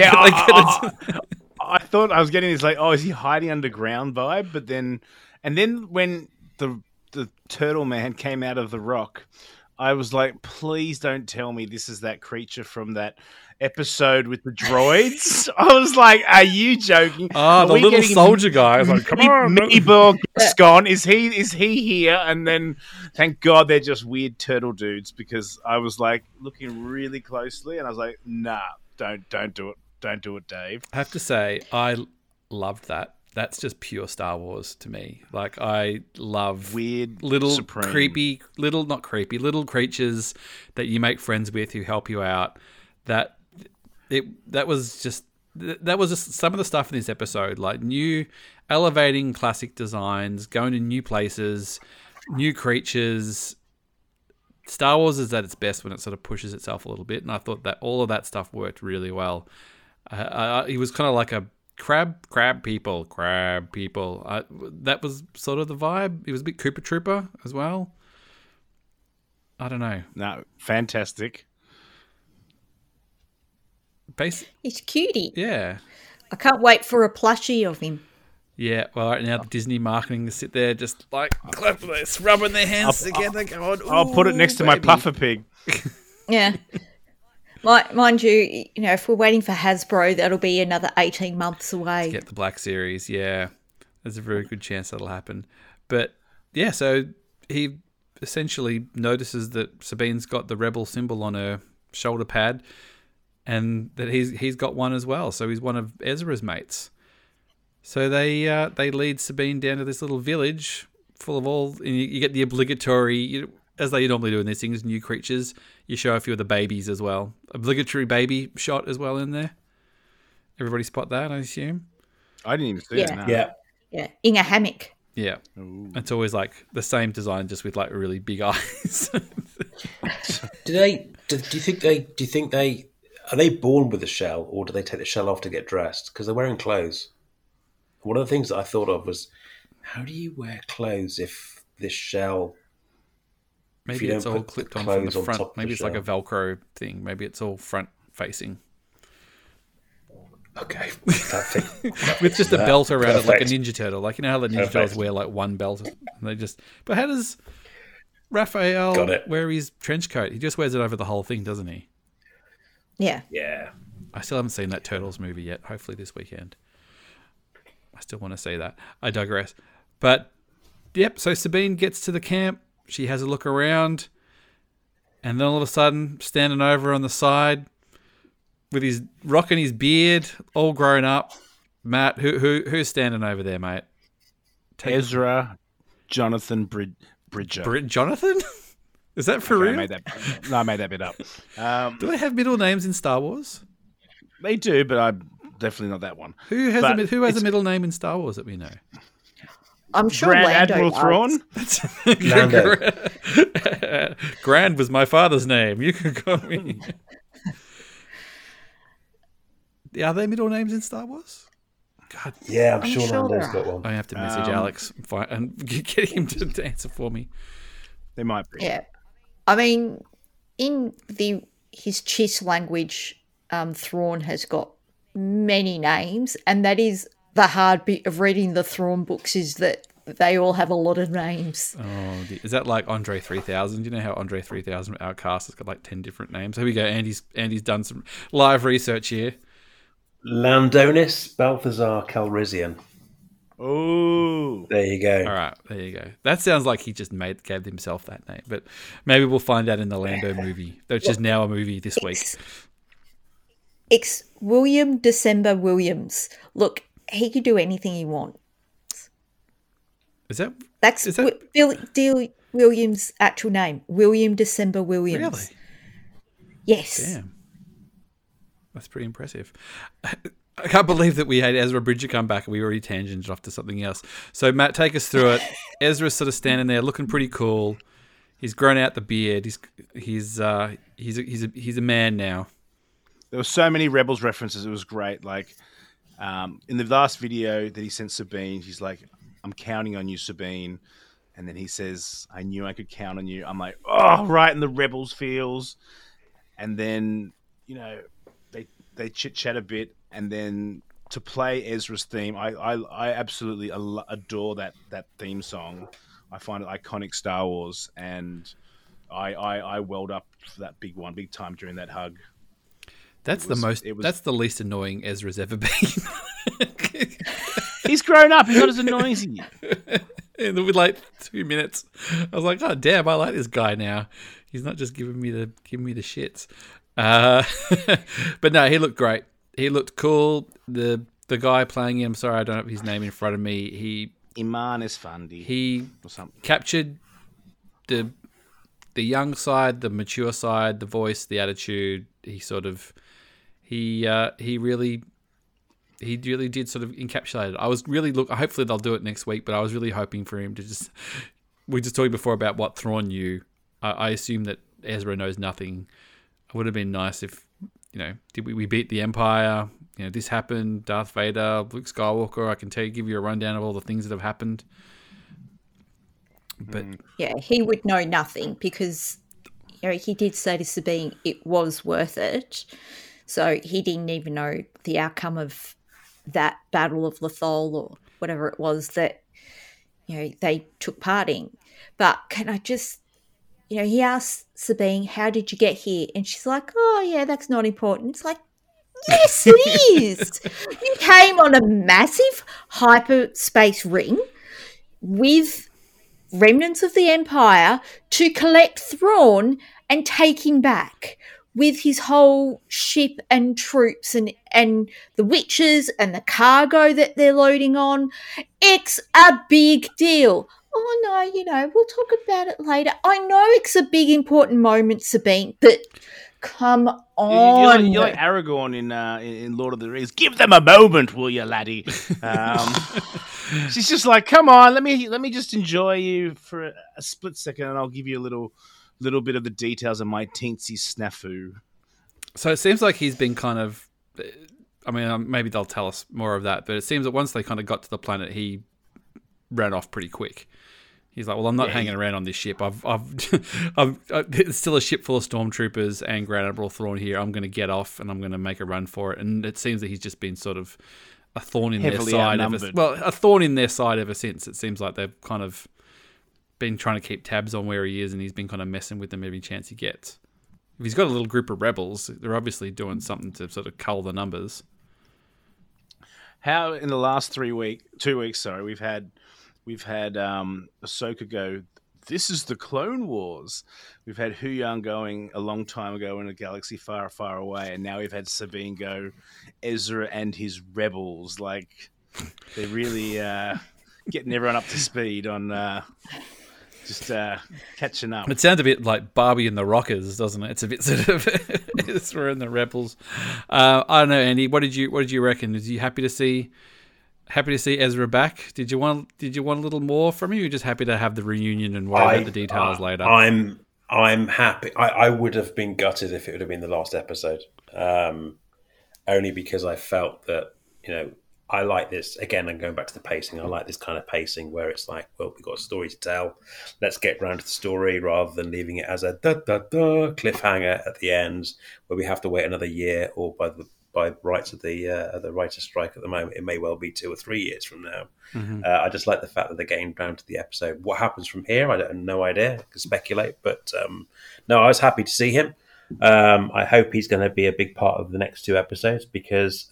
I thought I was getting this is he hiding underground vibe? But then when the turtle man came out of the rock, I was like, please don't tell me this is that creature from that episode with the droids. I was like, are you joking? Oh, the little soldier guy. I was like, come on. Meeborg Gascon, is he here? And then thank God they're just weird turtle dudes, because I was like looking really closely and I was like, nah, don't do it. Don't do it, Dave. I have to say, I loved that. That's just pure Star Wars to me. Like, I love weird, little supreme. little creatures that you make friends with who help you out. That was just some of the stuff in this episode, like new elevating classic designs, going to new places, new creatures. Star Wars is at its best when it sort of pushes itself a little bit, and I thought that all of that stuff worked really well. It was kind of like a crab people. That was sort of the vibe. It was a bit Cooper Trooper as well. I don't know. No, fantastic. He's cutie. Yeah. I can't wait for a plushie of him. Yeah, well, right now the Disney marketing to sit there just clapping this, rubbing their hands together, going, I'll put it next to my puffer pig. Yeah. Mind you, if we're waiting for Hasbro, that'll be another 18 months away. Get the Black Series, yeah. There's a very good chance that'll happen. But, yeah, so he essentially notices that Sabine's got the Rebel symbol on her shoulder pad, and that he's got one as well. So he's one of Ezra's mates. So they lead Sabine down to this little village full of you get the obligatory, as they normally do in these things, new creatures. You show a few of the babies as well. Obligatory baby shot as well in there. Everybody spot that, I assume? I didn't even see it. No. Yeah, in a hammock. Yeah. Ooh. It's always the same design, just with really big eyes. Do you think they are they born with the shell, or do they take the shell off to get dressed? Because they're wearing clothes. one of the things that I thought of was, how do you wear clothes if this shell? Maybe it's all clipped on from the front. Maybe it's like a Velcro thing. Maybe it's all front facing. Okay, that with just a belt around it, like a Ninja Turtle. Like, you know how the Ninja Turtles wear like one belt, and they just. But how does Raphael wear his trench coat? He just wears it over the whole thing, doesn't he? Yeah. Yeah. I still haven't seen that Turtles movie yet. Hopefully this weekend. I still want to see that. I digress. But yep. So Sabine gets to the camp. She has a look around, and then all of a sudden, standing over on the side, with his rocking his beard, all grown up, Matt. Who's standing over there, mate? Ezra Jonathan Bridger. Jonathan? Is that for real? I made that bit up. Do they have middle names in Star Wars? They do, but I'm definitely not that one. Who has a middle name in Star Wars that we know? I'm sure Grand Lando Admiral does. Thrawn. Lando. Grand was my father's name. You can call me. Are there middle names in Star Wars? God. Yeah, I'm sure Lando's got one. I have to message Alex and get him to answer for me. They might be. Yeah. I mean, in his Chiss language, Thrawn has got many names, and that is the hard bit of reading the Thrawn books, is that they all have a lot of names. Oh, is that like Andre 3000? Do you know how Andre 3000 Outcast has got like 10 different names? Here we go. Andy's done some live research here. Landonis Balthazar Calrissian. Oh, there you go. All right, there you go. That sounds like he just gave himself that name, but maybe we'll find out in the Lando movie, which is now a movie this week. William December Williams. Look, he could do anything he wants. That's Bill Williams' actual name? William December Williams. Really? Yes. Damn. That's pretty impressive. I can't believe that we had Ezra Bridger come back and we already tangented off to something else. So, Matt, take us through it. Ezra's sort of standing there looking pretty cool. He's grown out the beard. He's a man now. There were so many Rebels references. It was great. Like in the last video that he sent Sabine, he's like, "I'm counting on you, Sabine," and then he says, "I knew I could count on you." I'm like, "Oh, right in the Rebels feels." And then they chit chat a bit, and then to play Ezra's theme, I absolutely adore that theme song. I find it iconic Star Wars, and I welled up for that big time during that hug. That's that's the least annoying Ezra's ever been. He's grown up. He's not as annoying as he. With like 2 minutes, I was like, "Oh damn, I like this guy now. He's not just giving me the shits." But no, he looked great. He looked cool. The guy playing him, sorry, I don't have his name in front of me. Iman Esfandi. He or something. Captured the young side, the mature side, the voice, the attitude. He really did sort of encapsulate it. I was really hopefully they'll do it next week, but I was really hoping for him to just. We just talked before about what Thrawn knew. I assume that Ezra knows nothing. It would have been nice if, did we beat the Empire? This happened. Darth Vader, Luke Skywalker. I can give you a rundown of all the things that have happened. But yeah, he would know nothing because he did say to Sabine it was worth it. So he didn't even know the outcome of that Battle of Lothal or whatever it was that they took part in. But can I just, he asked Sabine, "How did you get here?" And she's like, "Oh yeah, that's not important." It's like, yes, it is. You came on a massive hyperspace ring with remnants of the Empire to collect Thrawn and take him back with his whole ship and troops and the witches and the cargo that they're loading on. It's a big deal. Oh, no, we'll talk about it later. I know it's a big, important moment, Sabine, but come on. You're like Aragorn in Lord of the Rings. Give them a moment, will you, laddie? She's just like, come on, let me just enjoy you for a split second, and I'll give you a little bit of the details of my teensy snafu. So it seems like he's been kind of I mean, maybe they'll tell us more of that, but it seems that once they kind of got to the planet, he ran off pretty quick. He's like, well, I'm not hanging around on this ship. It's still a ship full of stormtroopers and Grand Admiral Thrawn here. I'm going to get off and I'm going to make a run for it. And it seems that he's just been sort of a thorn in their side. A thorn in their side ever since. It seems like they've kind of been trying to keep tabs on where he is, and he's been kind of messing with them every chance he gets. If he's got a little group of rebels, they're obviously doing something to sort of cull the numbers. How in the last 2 weeks, we've had Ahsoka go, this is the Clone Wars. We've had Huyang going a long time ago in a galaxy far, far away, and now we've had Sabine go, Ezra and his rebels. Like, they're really getting everyone up to speed on just catching up. It sounds a bit like Barbie and the Rockers, doesn't it? It's a bit sort of Ezra and the rebels. I don't know, Andy. What did you reckon? Was you happy to see Ezra back? Did you want a little more from him? You're just happy to have the reunion and worry about the details later. I'm happy. I would have been gutted if it would have been the last episode, only because I felt that, I like this. Again, I'm going back to the pacing. I like this kind of pacing where it's like, well, we've got a story to tell. Let's get round to the story rather than leaving it as a cliffhanger at the end where we have to wait another year, or by rights of the writer's strike at the moment, it may well be 2 or 3 years from now. Mm-hmm. I just like the fact that they're getting down to the episode. What happens from here, I have no idea. I can speculate, but no, I was happy to see him. I hope he's going to be a big part of the next 2 episodes because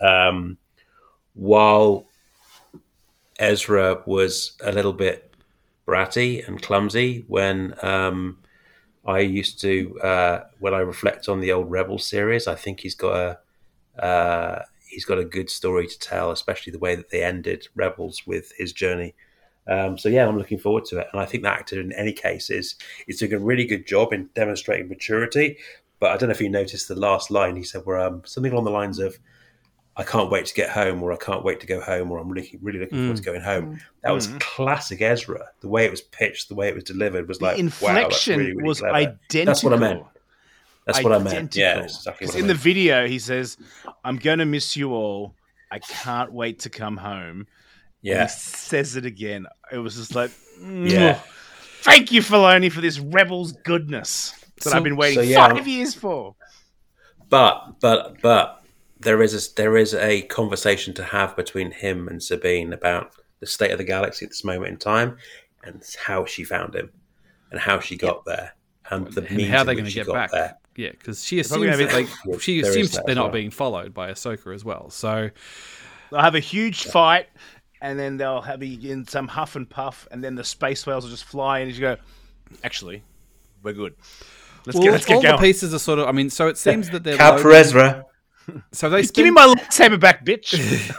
while Ezra was a little bit bratty and clumsy when I used to, when I reflect on the old Rebels series, I think he's got a good story to tell, especially the way that they ended Rebels with his journey. So yeah, I'm looking forward to it. And I think the actor in any case is doing a really good job in demonstrating maturity. But I don't know if you noticed the last line he said were something along the lines of, I can't wait to get home, or I can't wait to go home, or I'm really, really looking forward to going home. That was classic Ezra. The way it was pitched, the way it was delivered was like, the inflection wow, that's really was clever. Identical. That's what I meant. That's what I meant. Yeah, exactly. Because in the video, he says, "I'm going to miss you all. I can't wait to come home." Yeah, and he says it again. It was just like, yeah. Thank you, Filoni, for this Rebels goodness that I've been waiting 5 years for. But there is a conversation to have between him and Sabine about the state of the galaxy at this moment in time, and how she found him, and how she got there, and the means how they're going to get back there. Yeah, because she assumes that they're not being followed by Ahsoka as well. So they'll have a huge fight, and then they'll be in some huff and puff, and then the space whales will just fly, and you go, actually, we're good. Let's get all going. The pieces are sort of. I mean, so it seems that they're Cap for Ezra. So they give me my lightsaber back, bitch.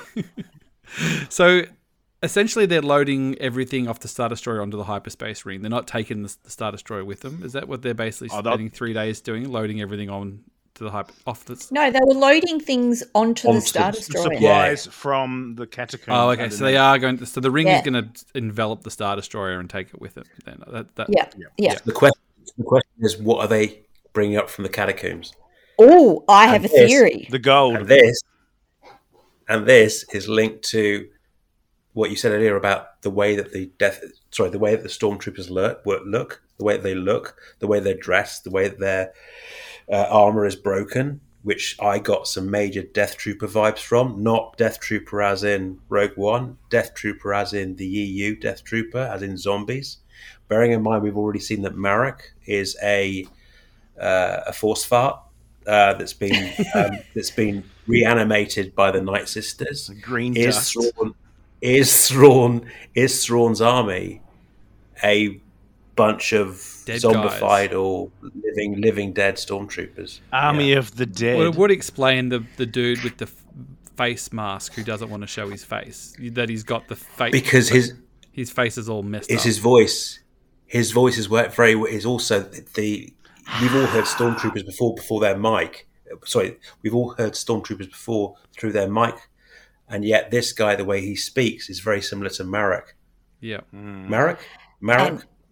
So essentially, they're loading everything off the Star Destroyer onto the hyperspace ring. They're not taking the Star Destroyer with them. Is that what they're basically spending 3 days doing? Loading everything on to the off the. No, they were loading things onto the Star Destroyer. Supplies from the catacombs. Oh, okay. So they are going to. So the ring is going to envelop the Star Destroyer and take it with it. Then Yeah. The question is, what are they bringing up from the catacombs? Oh, I have a theory. The gold. And this is linked to what you said earlier about the way that the stormtroopers look, the way that they look, the way they're dressed, the way that their armor is broken, which I got some major Death Trooper vibes from. Not Death Trooper as in Rogue One, Death Trooper as in the EU Death Trooper, as in zombies. Bearing in mind, we've already seen that Marek is a force fart. That's been reanimated by the Night Sisters. The green dust. Is Thrawn's army a bunch of dead zombified guys. Or living dead stormtroopers? Army of the dead. Well, it would explain the dude with the face mask who doesn't want to show his face. That he's got the face because his face is all messed up. It's his voice. His voice is also the. We've all heard stormtroopers before their mic. Sorry, we've all heard stormtroopers before through their mic, and yet this guy, the way he speaks, is very similar to Marek. Yeah, Marek.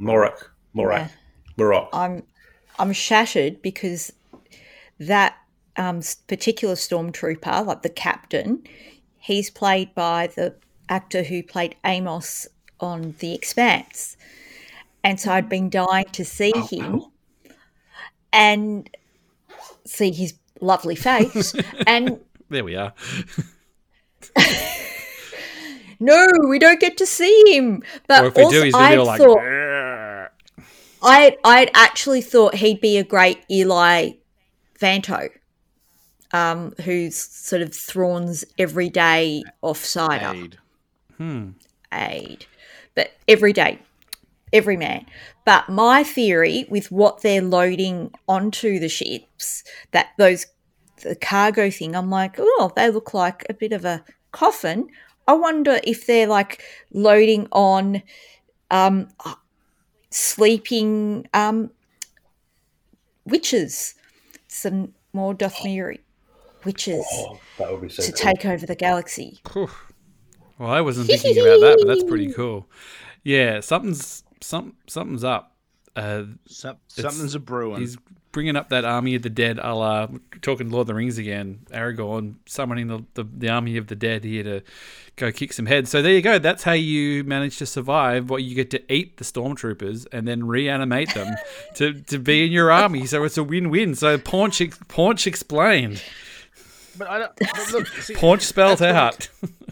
I'm shattered because that particular stormtrooper, like the captain, he's played by the actor who played Amos on The Expanse. And so I'd been dying to see him and see his lovely face. And there we are. no, we don't get to see him. But or if we do, he's going to be all like... I'd actually thought he'd be a great Eli Vanto, who's sort of Thrawn's everyday offsider. Aid. But every man. But my theory with what they're loading onto the ships, the cargo thing, I'm like, oh, they look like a bit of a coffin. I wonder if they're like loading on sleeping witches, some more Dothmiri witches that would be so to cool. take over the galaxy. Well, I wasn't thinking about that, but that's pretty cool. Yeah, something's up. Something's a brewing. He's bringing up that army of the dead, a la talking Lord of the Rings again. Aragorn summoning the army of the dead here to go kick some heads. So there you go. That's how you manage to survive. What you get to eat the stormtroopers and then reanimate them to be in your army. So it's a win-win. So Paunch explained. But look, see, Paunch spelled out.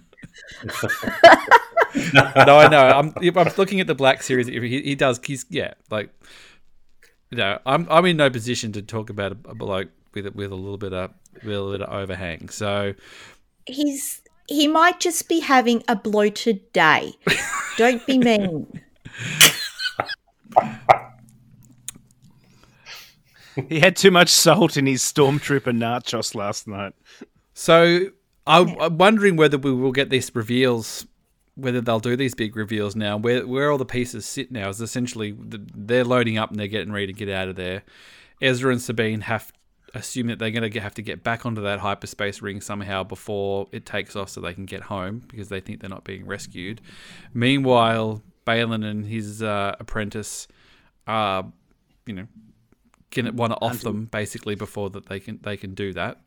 No, I know. I'm looking at the Black series. He does. He's like, I'm in no position to talk about a bloke with a little bit of overhang. So he might just be having a bloated day. Don't be mean. He had too much salt in his stormtrooper nachos last night. So I'm wondering whether we will get these reveals, whether they'll do these big reveals now. Where all the pieces sit now is essentially they're loading up and they're getting ready to get out of there. Ezra and Sabine assume that they're going to have to get back onto that hyperspace ring somehow before it takes off so they can get home because they think they're not being rescued. Meanwhile, Baylan and his apprentice are, going to want to off them basically before that they can do that.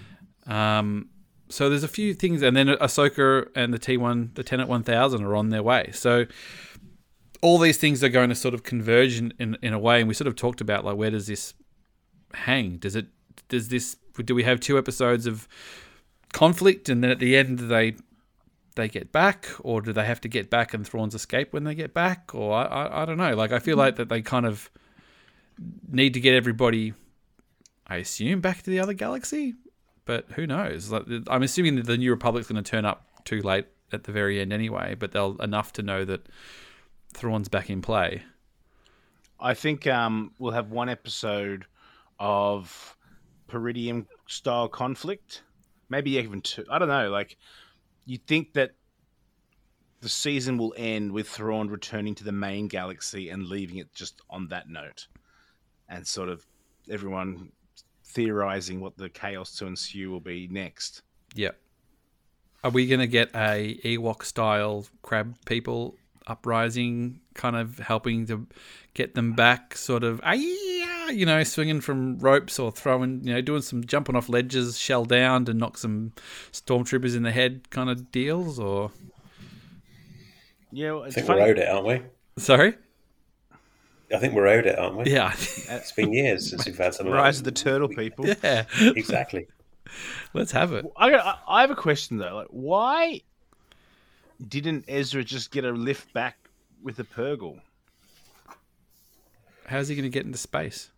So there's a few things, and then Ahsoka and the Tenet 1000 are on their way. So all these things are going to sort of converge in a way, and we sort of talked about like where does this hang? Do we have 2 episodes of conflict, and then at the end they get back, or do they have to get back and Thrawn's escape when they get back? Or I don't know. Like I feel like that they kind of need to get everybody, I assume, back to the other galaxy. But who knows? Like, I'm assuming that the New Republic's going to turn up too late at the very end anyway, but they'll enough to know that Thrawn's back in play. I think we'll have 1 episode of Peridium-style conflict. Maybe even 2. I don't know. Like, you'd think that the season will end with Thrawn returning to the main galaxy and leaving it just on that note. And sort of everyone theorizing what the chaos to ensue will be next. Yep. Are we going to get a Ewok-style crab people uprising, kind of helping to get them back, sort of, swinging from ropes or throwing, doing some jumping off ledges, shell down to knock some stormtroopers in the head kind of deals, or? Yeah, well, I think we're owed it, aren't we? Sorry? I think we're owed it, aren't we? Yeah. It's been years since we've had something Rise of the Turtle people. Yeah. Exactly. Let's have it. I have a question, though. Like, why didn't Ezra just get a lift back with the Purgle? How's he going to get into space?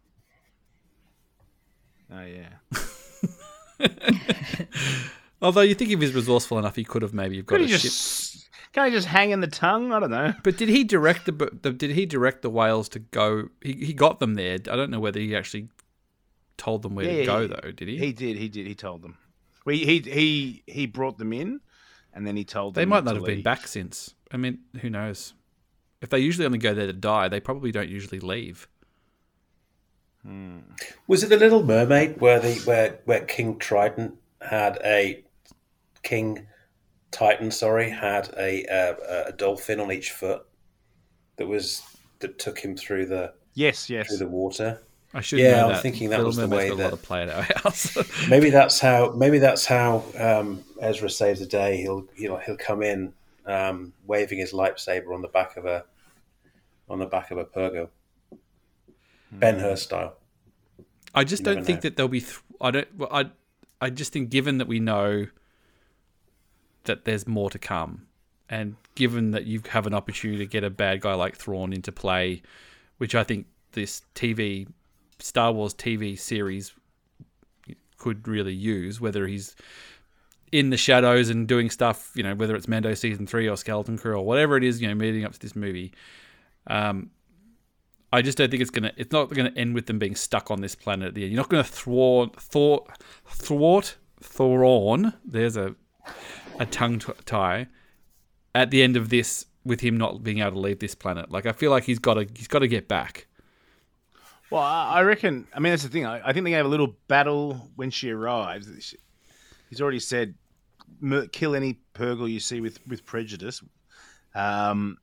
Oh, yeah. Although you think if he's resourceful enough, he could have maybe got a ship. Can I just hang in the tongue? I don't know. But did he direct the whales to go? He got them there. I don't know whether he actually told them where to go, though. Did he? He did. He told them. He brought them in, and then he told them. They might not have been back since. I mean, who knows? If they usually only go there to die, they probably don't usually leave. Was it the Little Mermaid where King Triton had a dolphin on each foot that took him through the yes through the water? I should know that. I'm thinking that Little was the Mermaid's way got a lot of play at our house. maybe that's how Ezra saves the day. He'll come in waving his lightsaber on the back of a Purgo, Ben-Hur style. I just don't think that there'll be. I just think, given that we know that there's more to come, and given that you have an opportunity to get a bad guy like Thrawn into play, which I think this Star Wars TV series could really use, whether he's in the shadows and doing stuff, whether it's Mando season 3 or Skeleton Crew or whatever it is, leading up to this movie. I just don't think it's not gonna end with them being stuck on this planet at the end. You're not gonna thwart Thrawn. There's a tongue tie at the end of this with him not being able to leave this planet. Like, I feel like he's got to get back. Well, I reckon. I mean, that's the thing. I think they have a little battle when she arrives. He's already said, "Kill any Purgle you see with prejudice." There's going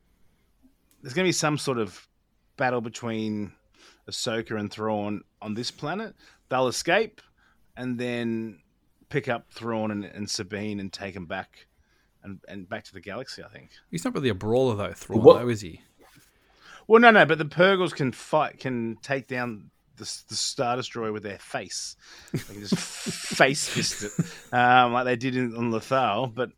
to be some sort of battle between Ahsoka and Thrawn on this planet. They'll escape and then pick up Thrawn and Sabine and take them back and back to the galaxy, I think. He's not really a brawler though, Thrawn, though, is he? Well, no, but the Purgles can take down the Star Destroyer with their face. They can just face fist it like they did on Lothal. But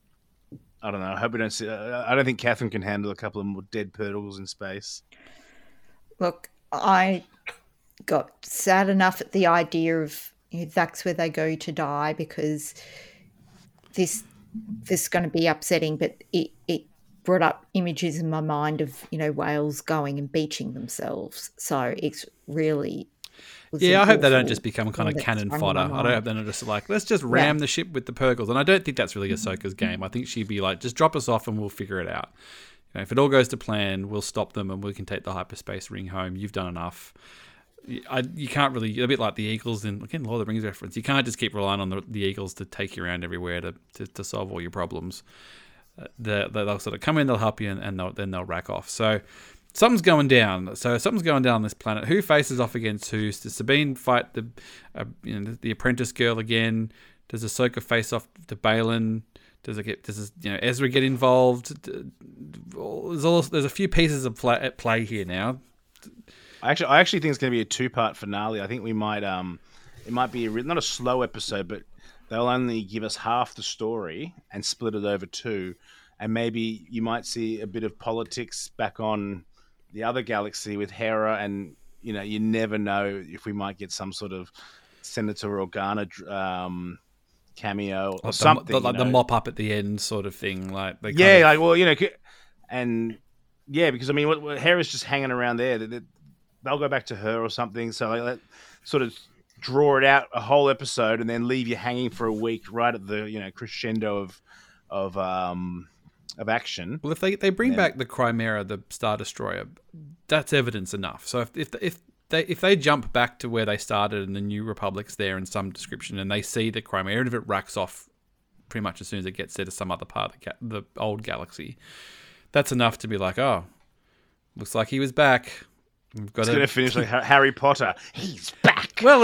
I don't know. I hope we don't see. I don't think Catherine can handle a couple of more dead Purgles in space. Look, I got sad enough at the idea of that's where they go to die, because this is going to be upsetting, but it brought up images in my mind of whales going and beaching themselves. So it's really I hope they don't just become kind of cannon fodder. I don't hope they're not just like, let's just ram the ship with the Purgles. And I don't think that's really Ahsoka's game. I think she'd be like, just drop us off and we'll figure it out. If it all goes to plan, we'll stop them and we can take the hyperspace ring home. You've done enough. You can't really, a bit like the Eagles in, again, Lord of the Rings reference, you can't just keep relying on the Eagles to take you around everywhere to solve all your problems. They'll sort of come in, they'll help you, and then they'll rack off. So something's going down. On this planet. Who faces off against who? Does Sabine fight the apprentice girl again? Does Ahsoka face off to Baylan? Does Ezra get involved? There's a few pieces of at play here now. I actually think it's going to be a 2-part finale. I think we might it might be not a slow episode, but they'll only give us half the story and split it over 2, and maybe you might see a bit of politics back on the other galaxy with Hera, and you never know if we might get some sort of Senator Organa cameo or something, the mop up at the end sort of thing, because I mean, Hera's just hanging around there. They'll go back to her or something. So let sort of draw it out a whole episode and then leave you hanging for a week right at the crescendo of action. Well, if they bring back the Chimera, the Star Destroyer, that's evidence enough. So if they jump back to where they started and the New Republic's there in some description, and they see the Chimera, even if it racks off pretty much as soon as it gets there to some other part of the old galaxy, that's enough to be like, oh, looks like he was back. It's going to finish like Harry Potter. He's back. Well,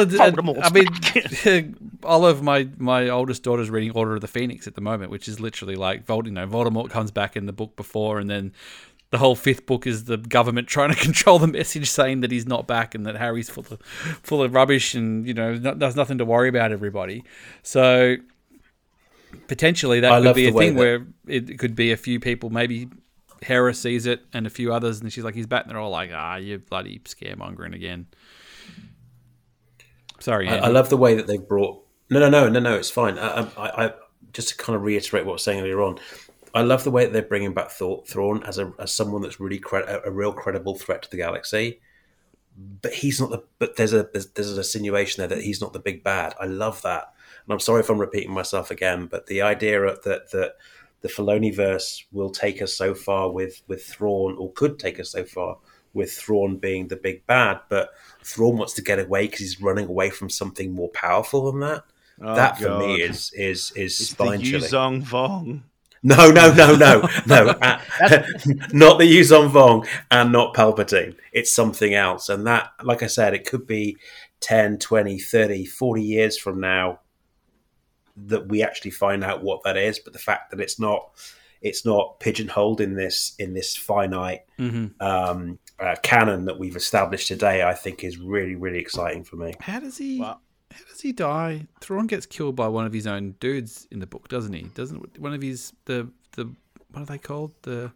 Olive, my oldest daughter's reading Order of the Phoenix at the moment, which is literally like Voldemort comes back in the book before, and then the whole 5th book is the government trying to control the message, saying that he's not back and that Harry's full of rubbish, and there's nothing to worry about, everybody. So potentially that could be a thing where it could be a few people, maybe Hera sees it and a few others, and she's like, he's back, and they're all like, you bloody scaremongering again. Sorry, I love the way that they've brought... No, it's fine. I just to kind of reiterate what I was saying earlier on, I love the way that they're bringing back Thrawn as someone that's really a real credible threat to the galaxy. But he's not but there's an insinuation there that he's not the big bad. I love that. And I'm sorry if I'm repeating myself again, but the idea that the Filoniverse will take us so far with Thrawn, or could take us so far with Thrawn being the big bad, but Thrawn wants to get away because he's running away from something more powerful than that. For me is spine chilling. Yuzong Vong. No. Not the Yuzon Vong and not Palpatine. It's something else. And that, like I said, it could be 10, 20, 30, 40 years from now that we actually find out what that is. But the fact that it's not pigeonholed in this finite canon that we've established today, I think is really, really exciting for me. How does he die? Thrawn gets killed by one of his own dudes in the book, doesn't he? Doesn't one of his the what are they called?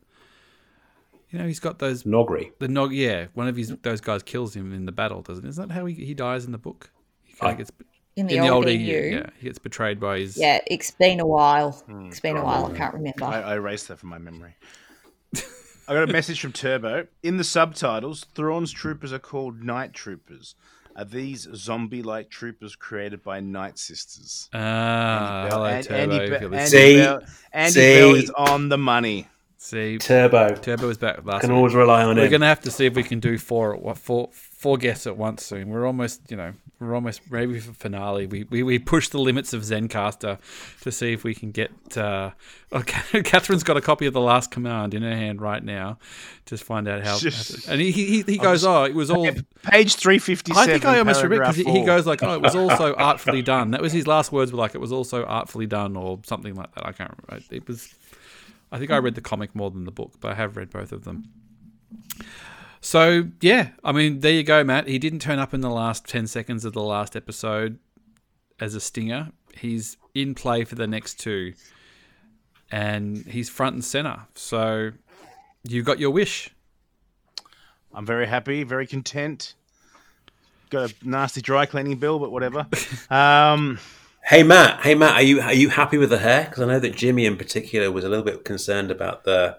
He's got those Nogri. The Nog, yeah. One of those guys kills him in the battle, doesn't it? Isn't that how he dies in the book? He kind of gets in the old EU. Yeah, he gets betrayed by his. Yeah, it's been a while. It's been a while. I can't remember. I erased that from my memory. I got a message from Turbo. In the subtitles, Thrawn's troopers are called Night Troopers. Are these zombie-like troopers created by Night Sisters? Hello, Turbo. Andy Bell is on the money. See, Turbo was back last can week. always rely on him. We're going to have to see if we can do four guests at once soon. We're almost maybe for finale. We push the limits of Zencastr to see if we can get. Catherine's got a copy of The Last Command in her hand right now. Just find out how. And he goes, it was all page 357. I think I almost remember because he goes like, it was also artfully done. That was his last words. Were like, it was also artfully done, or something like that. I can't remember. It was. I think I read the comic more than the book, but I have read both of them. So, yeah, I mean, there you go, Matt. He didn't turn up in the last 10 seconds of the last episode as a stinger. He's in play for the next two, and he's front and center. So, you got your wish. I'm very happy, very content. Got a nasty dry cleaning bill, but whatever. Hey Matt, are you happy with the hair? Because I know that Jimmy in particular was a little bit concerned about the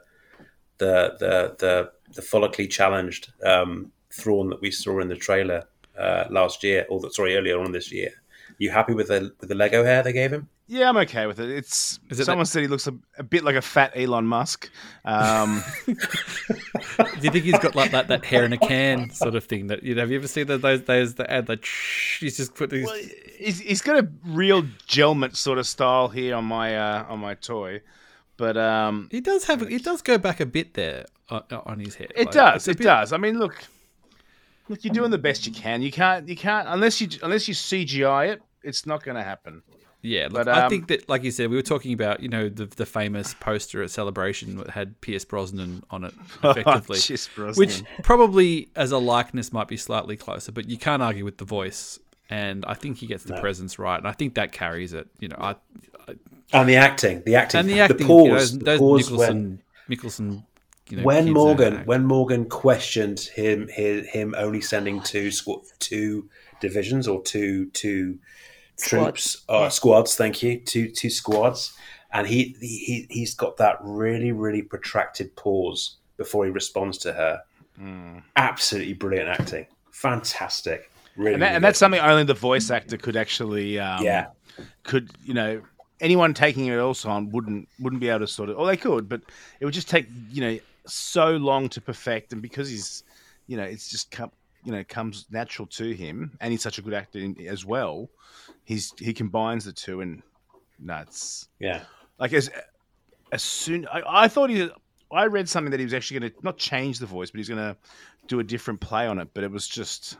follically challenged Thrawn that we saw in the trailer last year, earlier on this year. You happy with the Lego hair they gave him? Yeah, I'm okay with it. Someone said he looks a bit like a fat Elon Musk. Do you think he's got like that hair in a can sort of thing? That have you ever seen those the ad that he's just put these? Well, he's got a real Gelmit sort of style here on my toy, but he does go back a bit there on his head. It does. I mean, look, you're doing the best you can. You can't unless you CGI it. It's not going to happen. Yeah, look, I think that, like you said, we were talking about, the famous poster at Celebration that had Pierce Brosnan on it, effectively, which probably as a likeness might be slightly closer, but you can't argue with the voice, and I think he gets the presence right, and I think that carries it. And the acting, the pause, Mickelson. When Morgan questioned him only sending two divisions or two troops, squads. Thank you, two squads, and he's got that really, really protracted pause before he responds to her. Absolutely brilliant acting, fantastic, really. And that's something only the voice actor could actually. Could anyone taking it else on wouldn't be able to sort of, or they could, but it would just take so long to perfect, and because he's it's just comes natural to him, and he's such a good actor as well. He combines the two, and nuts. Yeah, like as soon I thought I read something that he was actually going to not change the voice, but he's going to do a different play on it. But it was just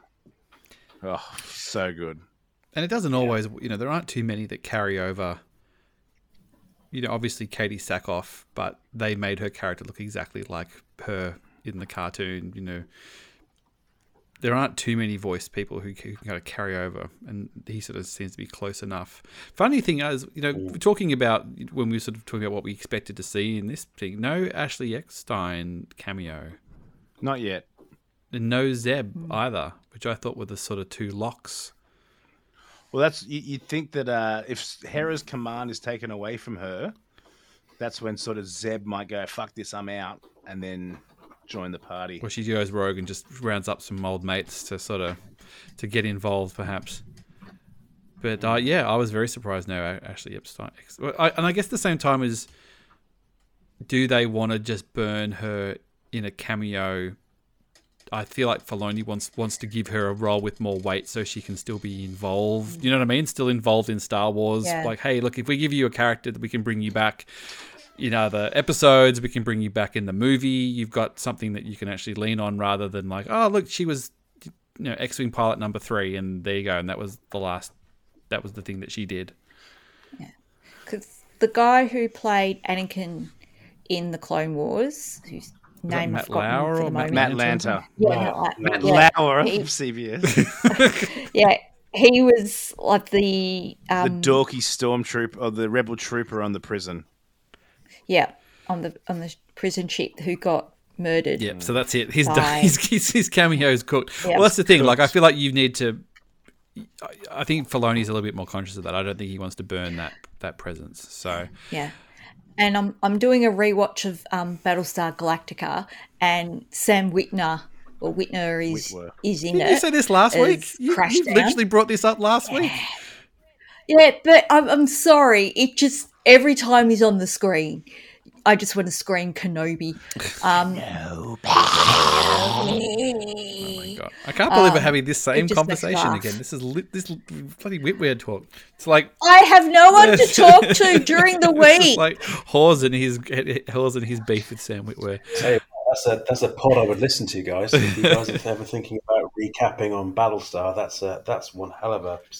so good. And it doesn't always, there aren't too many that carry over. Obviously Katie Sackhoff, but they made her character look exactly like her in the cartoon. There aren't too many voice people who kind of carry over, and he sort of seems to be close enough. Funny thing is, we're talking about when we were sort of talking about what we expected to see in this thing. No Ashley Eckstein cameo, not yet, and no Zeb either, which I thought were the sort of two locks. Well, that's you'd think that if Hera's command is taken away from her, that's when sort of Zeb might go, "Fuck this, I'm out," and then join the party. Well, she goes rogue and just rounds up some old mates to get involved, perhaps. But I was very surprised. No, Ashley Epstein. And I guess at the same time is, do they want to just burn her in a cameo? I feel like Filoni wants to give her a role with more weight so she can still be involved. You know what I mean? Still involved in Star Wars. Yeah. Like, hey, look, if we give you a character that we can bring you back, the episodes. We can bring you back in the movie. You've got something that you can actually lean on rather than like, oh, look, she was, X-Wing pilot number 3, and there you go. And that was the thing that she did. Yeah. Because the guy who played Anakin in the Clone Wars, whose name I've forgotten for the moment. Matt Lanter. Yeah, Matt Lauer of CBS. Yeah, he was like the dorky stormtrooper or the rebel trooper on the prison. Yeah, on the prison ship who got murdered. Yeah, so that's it. His cameo's cooked. Yeah. Well, that's the thing. Like, I feel like you need to. I think Filoni's a little bit more conscious of that. I don't think he wants to burn that presence. So yeah. And I'm doing a rewatch of Battlestar Galactica, and Sam Whitner is in it. Did you say this last week? You literally brought this up last week. Yeah, but I'm sorry. It just every time he's on the screen, I just want to scream Kenobi. No. Oh my God! I can't believe we're having this same conversation again. This is this bloody Whitweird talk. It's like I have no one to talk to during the week. It's like Hawes and his beef with Sam Witwer. Hey, that's a pod I would listen to, guys. If you guys are ever thinking about recapping on Battlestar, that's one hell of a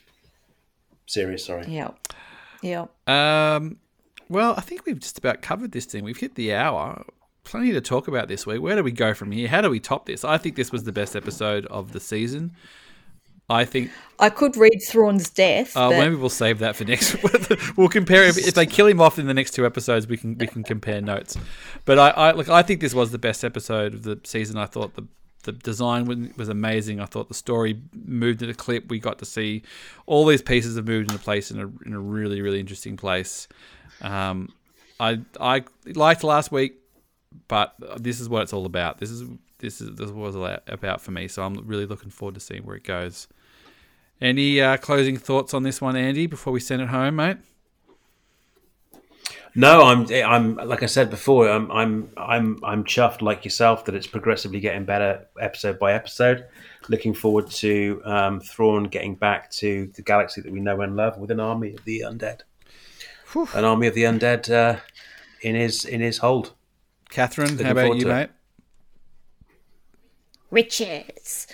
series. Sorry. Yeah. Well, I think we've just about covered this thing. We've hit the hour. Plenty to talk about this week. Where do we go from here? How do we top this? I think this was the best episode of the season. I think I could read Thrawn's death. Maybe we'll save that for next. We'll compare if they kill him off in the next 2 episodes. We can compare notes. But I think this was the best episode of the season. I thought the design was amazing. I thought the story moved at a clip. We got to see all these pieces have moved into place in a really, really interesting place. I liked last week, but this is what it's all about. This was about for me. So I'm really looking forward to seeing where it goes. Any closing thoughts on this one, Andy, before we send it home, mate? No, I'm like I said before, I'm chuffed like yourself that it's progressively getting better episode by episode. Looking forward to Thrawn getting back to the galaxy that we know and love with an army of the undead. Whew. An army of the undead in his hold. Catherine, how about you, mate? Riches.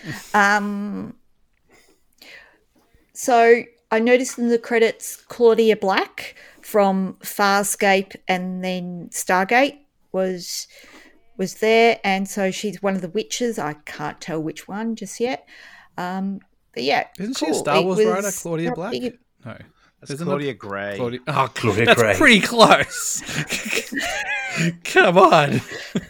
So I noticed in the credits Claudia Black from Farscape and then Stargate was there, and so she's one of the witches. I can't tell which one just yet. But yeah, isn't she a Star Wars writer, Claudia Black? No, that's Claudia Gray. Claudia that's Gray. Pretty close. Come on.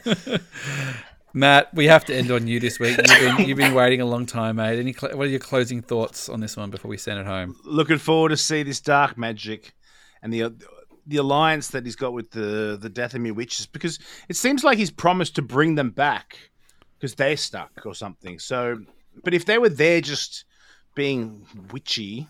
Matt, we have to end on you this week. You've been waiting a long time, mate. What are your closing thoughts on this one before we send it home? Looking forward to see this dark magic and the alliance that he's got with the Dathomir witches, because it seems like he's promised to bring them back because they're stuck or something. So, but if they were there just being witchy,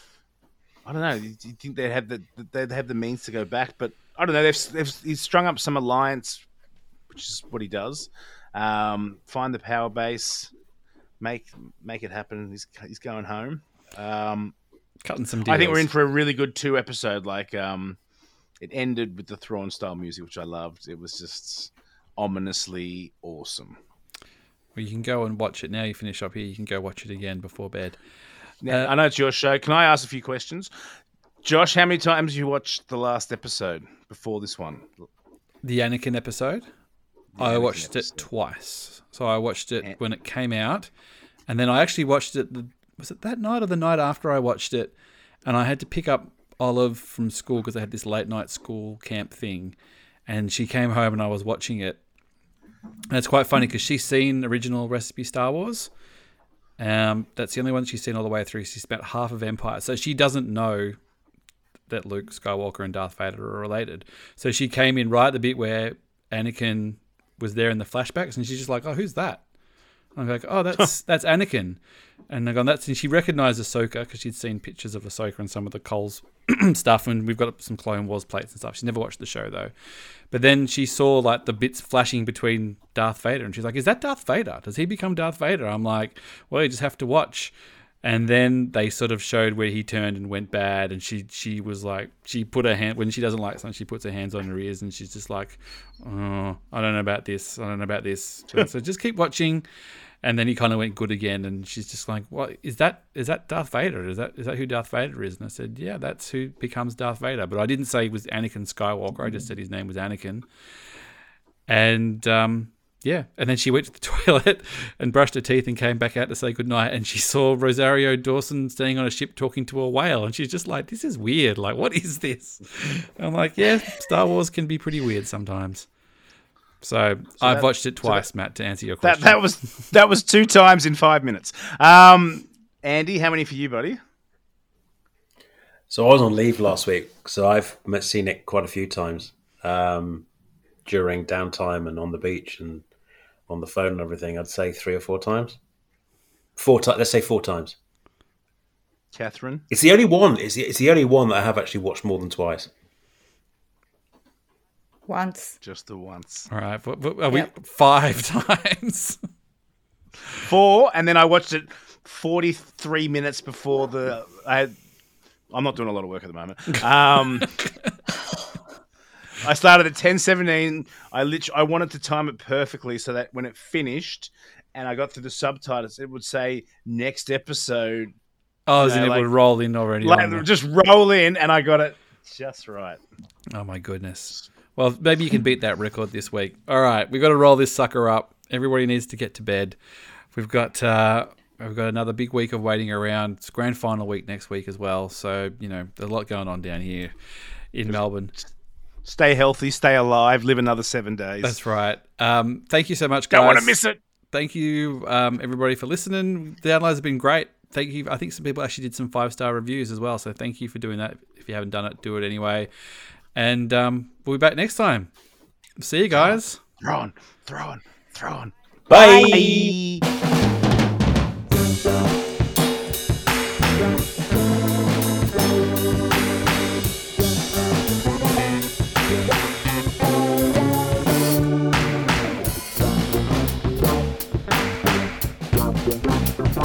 I don't know. Do you think they'd have the means to go back? But I don't know. He's strung up some alliance, which is what he does. Find the power base, make it happen. He's going home. Cutting some deals. I think we're in for a really good 2 episode. Like it ended with the Thrawn style music, which I loved. It was just ominously awesome. Well, you can go and watch it now. You finish up here. You can go watch it again before bed. Now, I know it's your show. Can I ask a few questions? Josh, how many times have you watched the last episode before this one? The Anakin episode? I watched it twice. So I watched it when it came out, and then I actually watched it, was it that night or the night after I watched it? And I had to pick up Olive from school because I had this late night school camp thing, and she came home and I was watching it. And it's quite funny because she's seen original Recipe Star Wars. That's the only one she's seen all the way through. She's about half of Empire. So she doesn't know that Luke Skywalker and Darth Vader are related. So she came in right at the bit where Anakin was there in the flashbacks, and she's just like, "Oh, who's that?" I'm like, "Oh, that's Anakin." And I go, and she recognised Ahsoka because she'd seen pictures of Ahsoka and some of the Coles stuff, and we've got some Clone Wars plates and stuff. She never watched the show though, but then she saw like the bits flashing between Darth Vader, and she's like, "Is that Darth Vader? Does he become Darth Vader?" I'm like, "Well, you just have to watch." And then they sort of showed where he turned and went bad, and she was like, she put her hand, when she doesn't like something, she puts her hands on her ears, and she's just like, oh, I don't know about this. So just keep watching. And then he kind of went good again, and she's just like, "What is that? Is that Darth Vader? Is that who Darth Vader is?" And I said, "Yeah, that's who becomes Darth Vader." But I didn't say it was Anakin Skywalker. I just said his name was Anakin. And yeah, and then she went to the toilet and brushed her teeth and came back out to say goodnight. And she saw Rosario Dawson standing on a ship talking to a whale, and she's just like, "This is weird. Like, what is this?" And I'm like, "Yeah, Star Wars can be pretty weird sometimes." So I've watched it twice, Matt, to answer your question. That was 2 times in 5 minutes. Andy, how many for you, buddy? So I was on leave last week, so I've seen it quite a few times during downtime and on the beach and on the phone and everything. I'd say 3 or 4 times. Let's say 4 times. Catherine? It's the only one. It's the only one that I have actually watched more than twice. Once. Just the once. All right. Are we 5 times? 4, and then I watched it 43 minutes before I'm not doing a lot of work at the moment. I started at 10:17. I wanted to time it perfectly so that when it finished and I got through the subtitles, it would say next episode. Oh, it would roll in already. Just roll in, and I got it just right. Oh, my goodness. Well, maybe you can beat that record this week. All right, we've got to roll this sucker up. Everybody needs to get to bed. We've got another big week of waiting around. It's grand final week next week as well. So, there's a lot going on down here in Melbourne. Stay healthy, stay alive, live another 7 days. That's right. Thank you so much, guys. Don't want to miss it. Thank you, everybody, for listening. The downloads have been great. Thank you. I think some people actually did some 5-star reviews as well. So thank you for doing that. If you haven't done it, do it anyway. And we'll be back next time. See you guys. Throw on. Bye.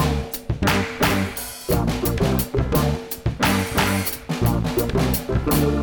Bye.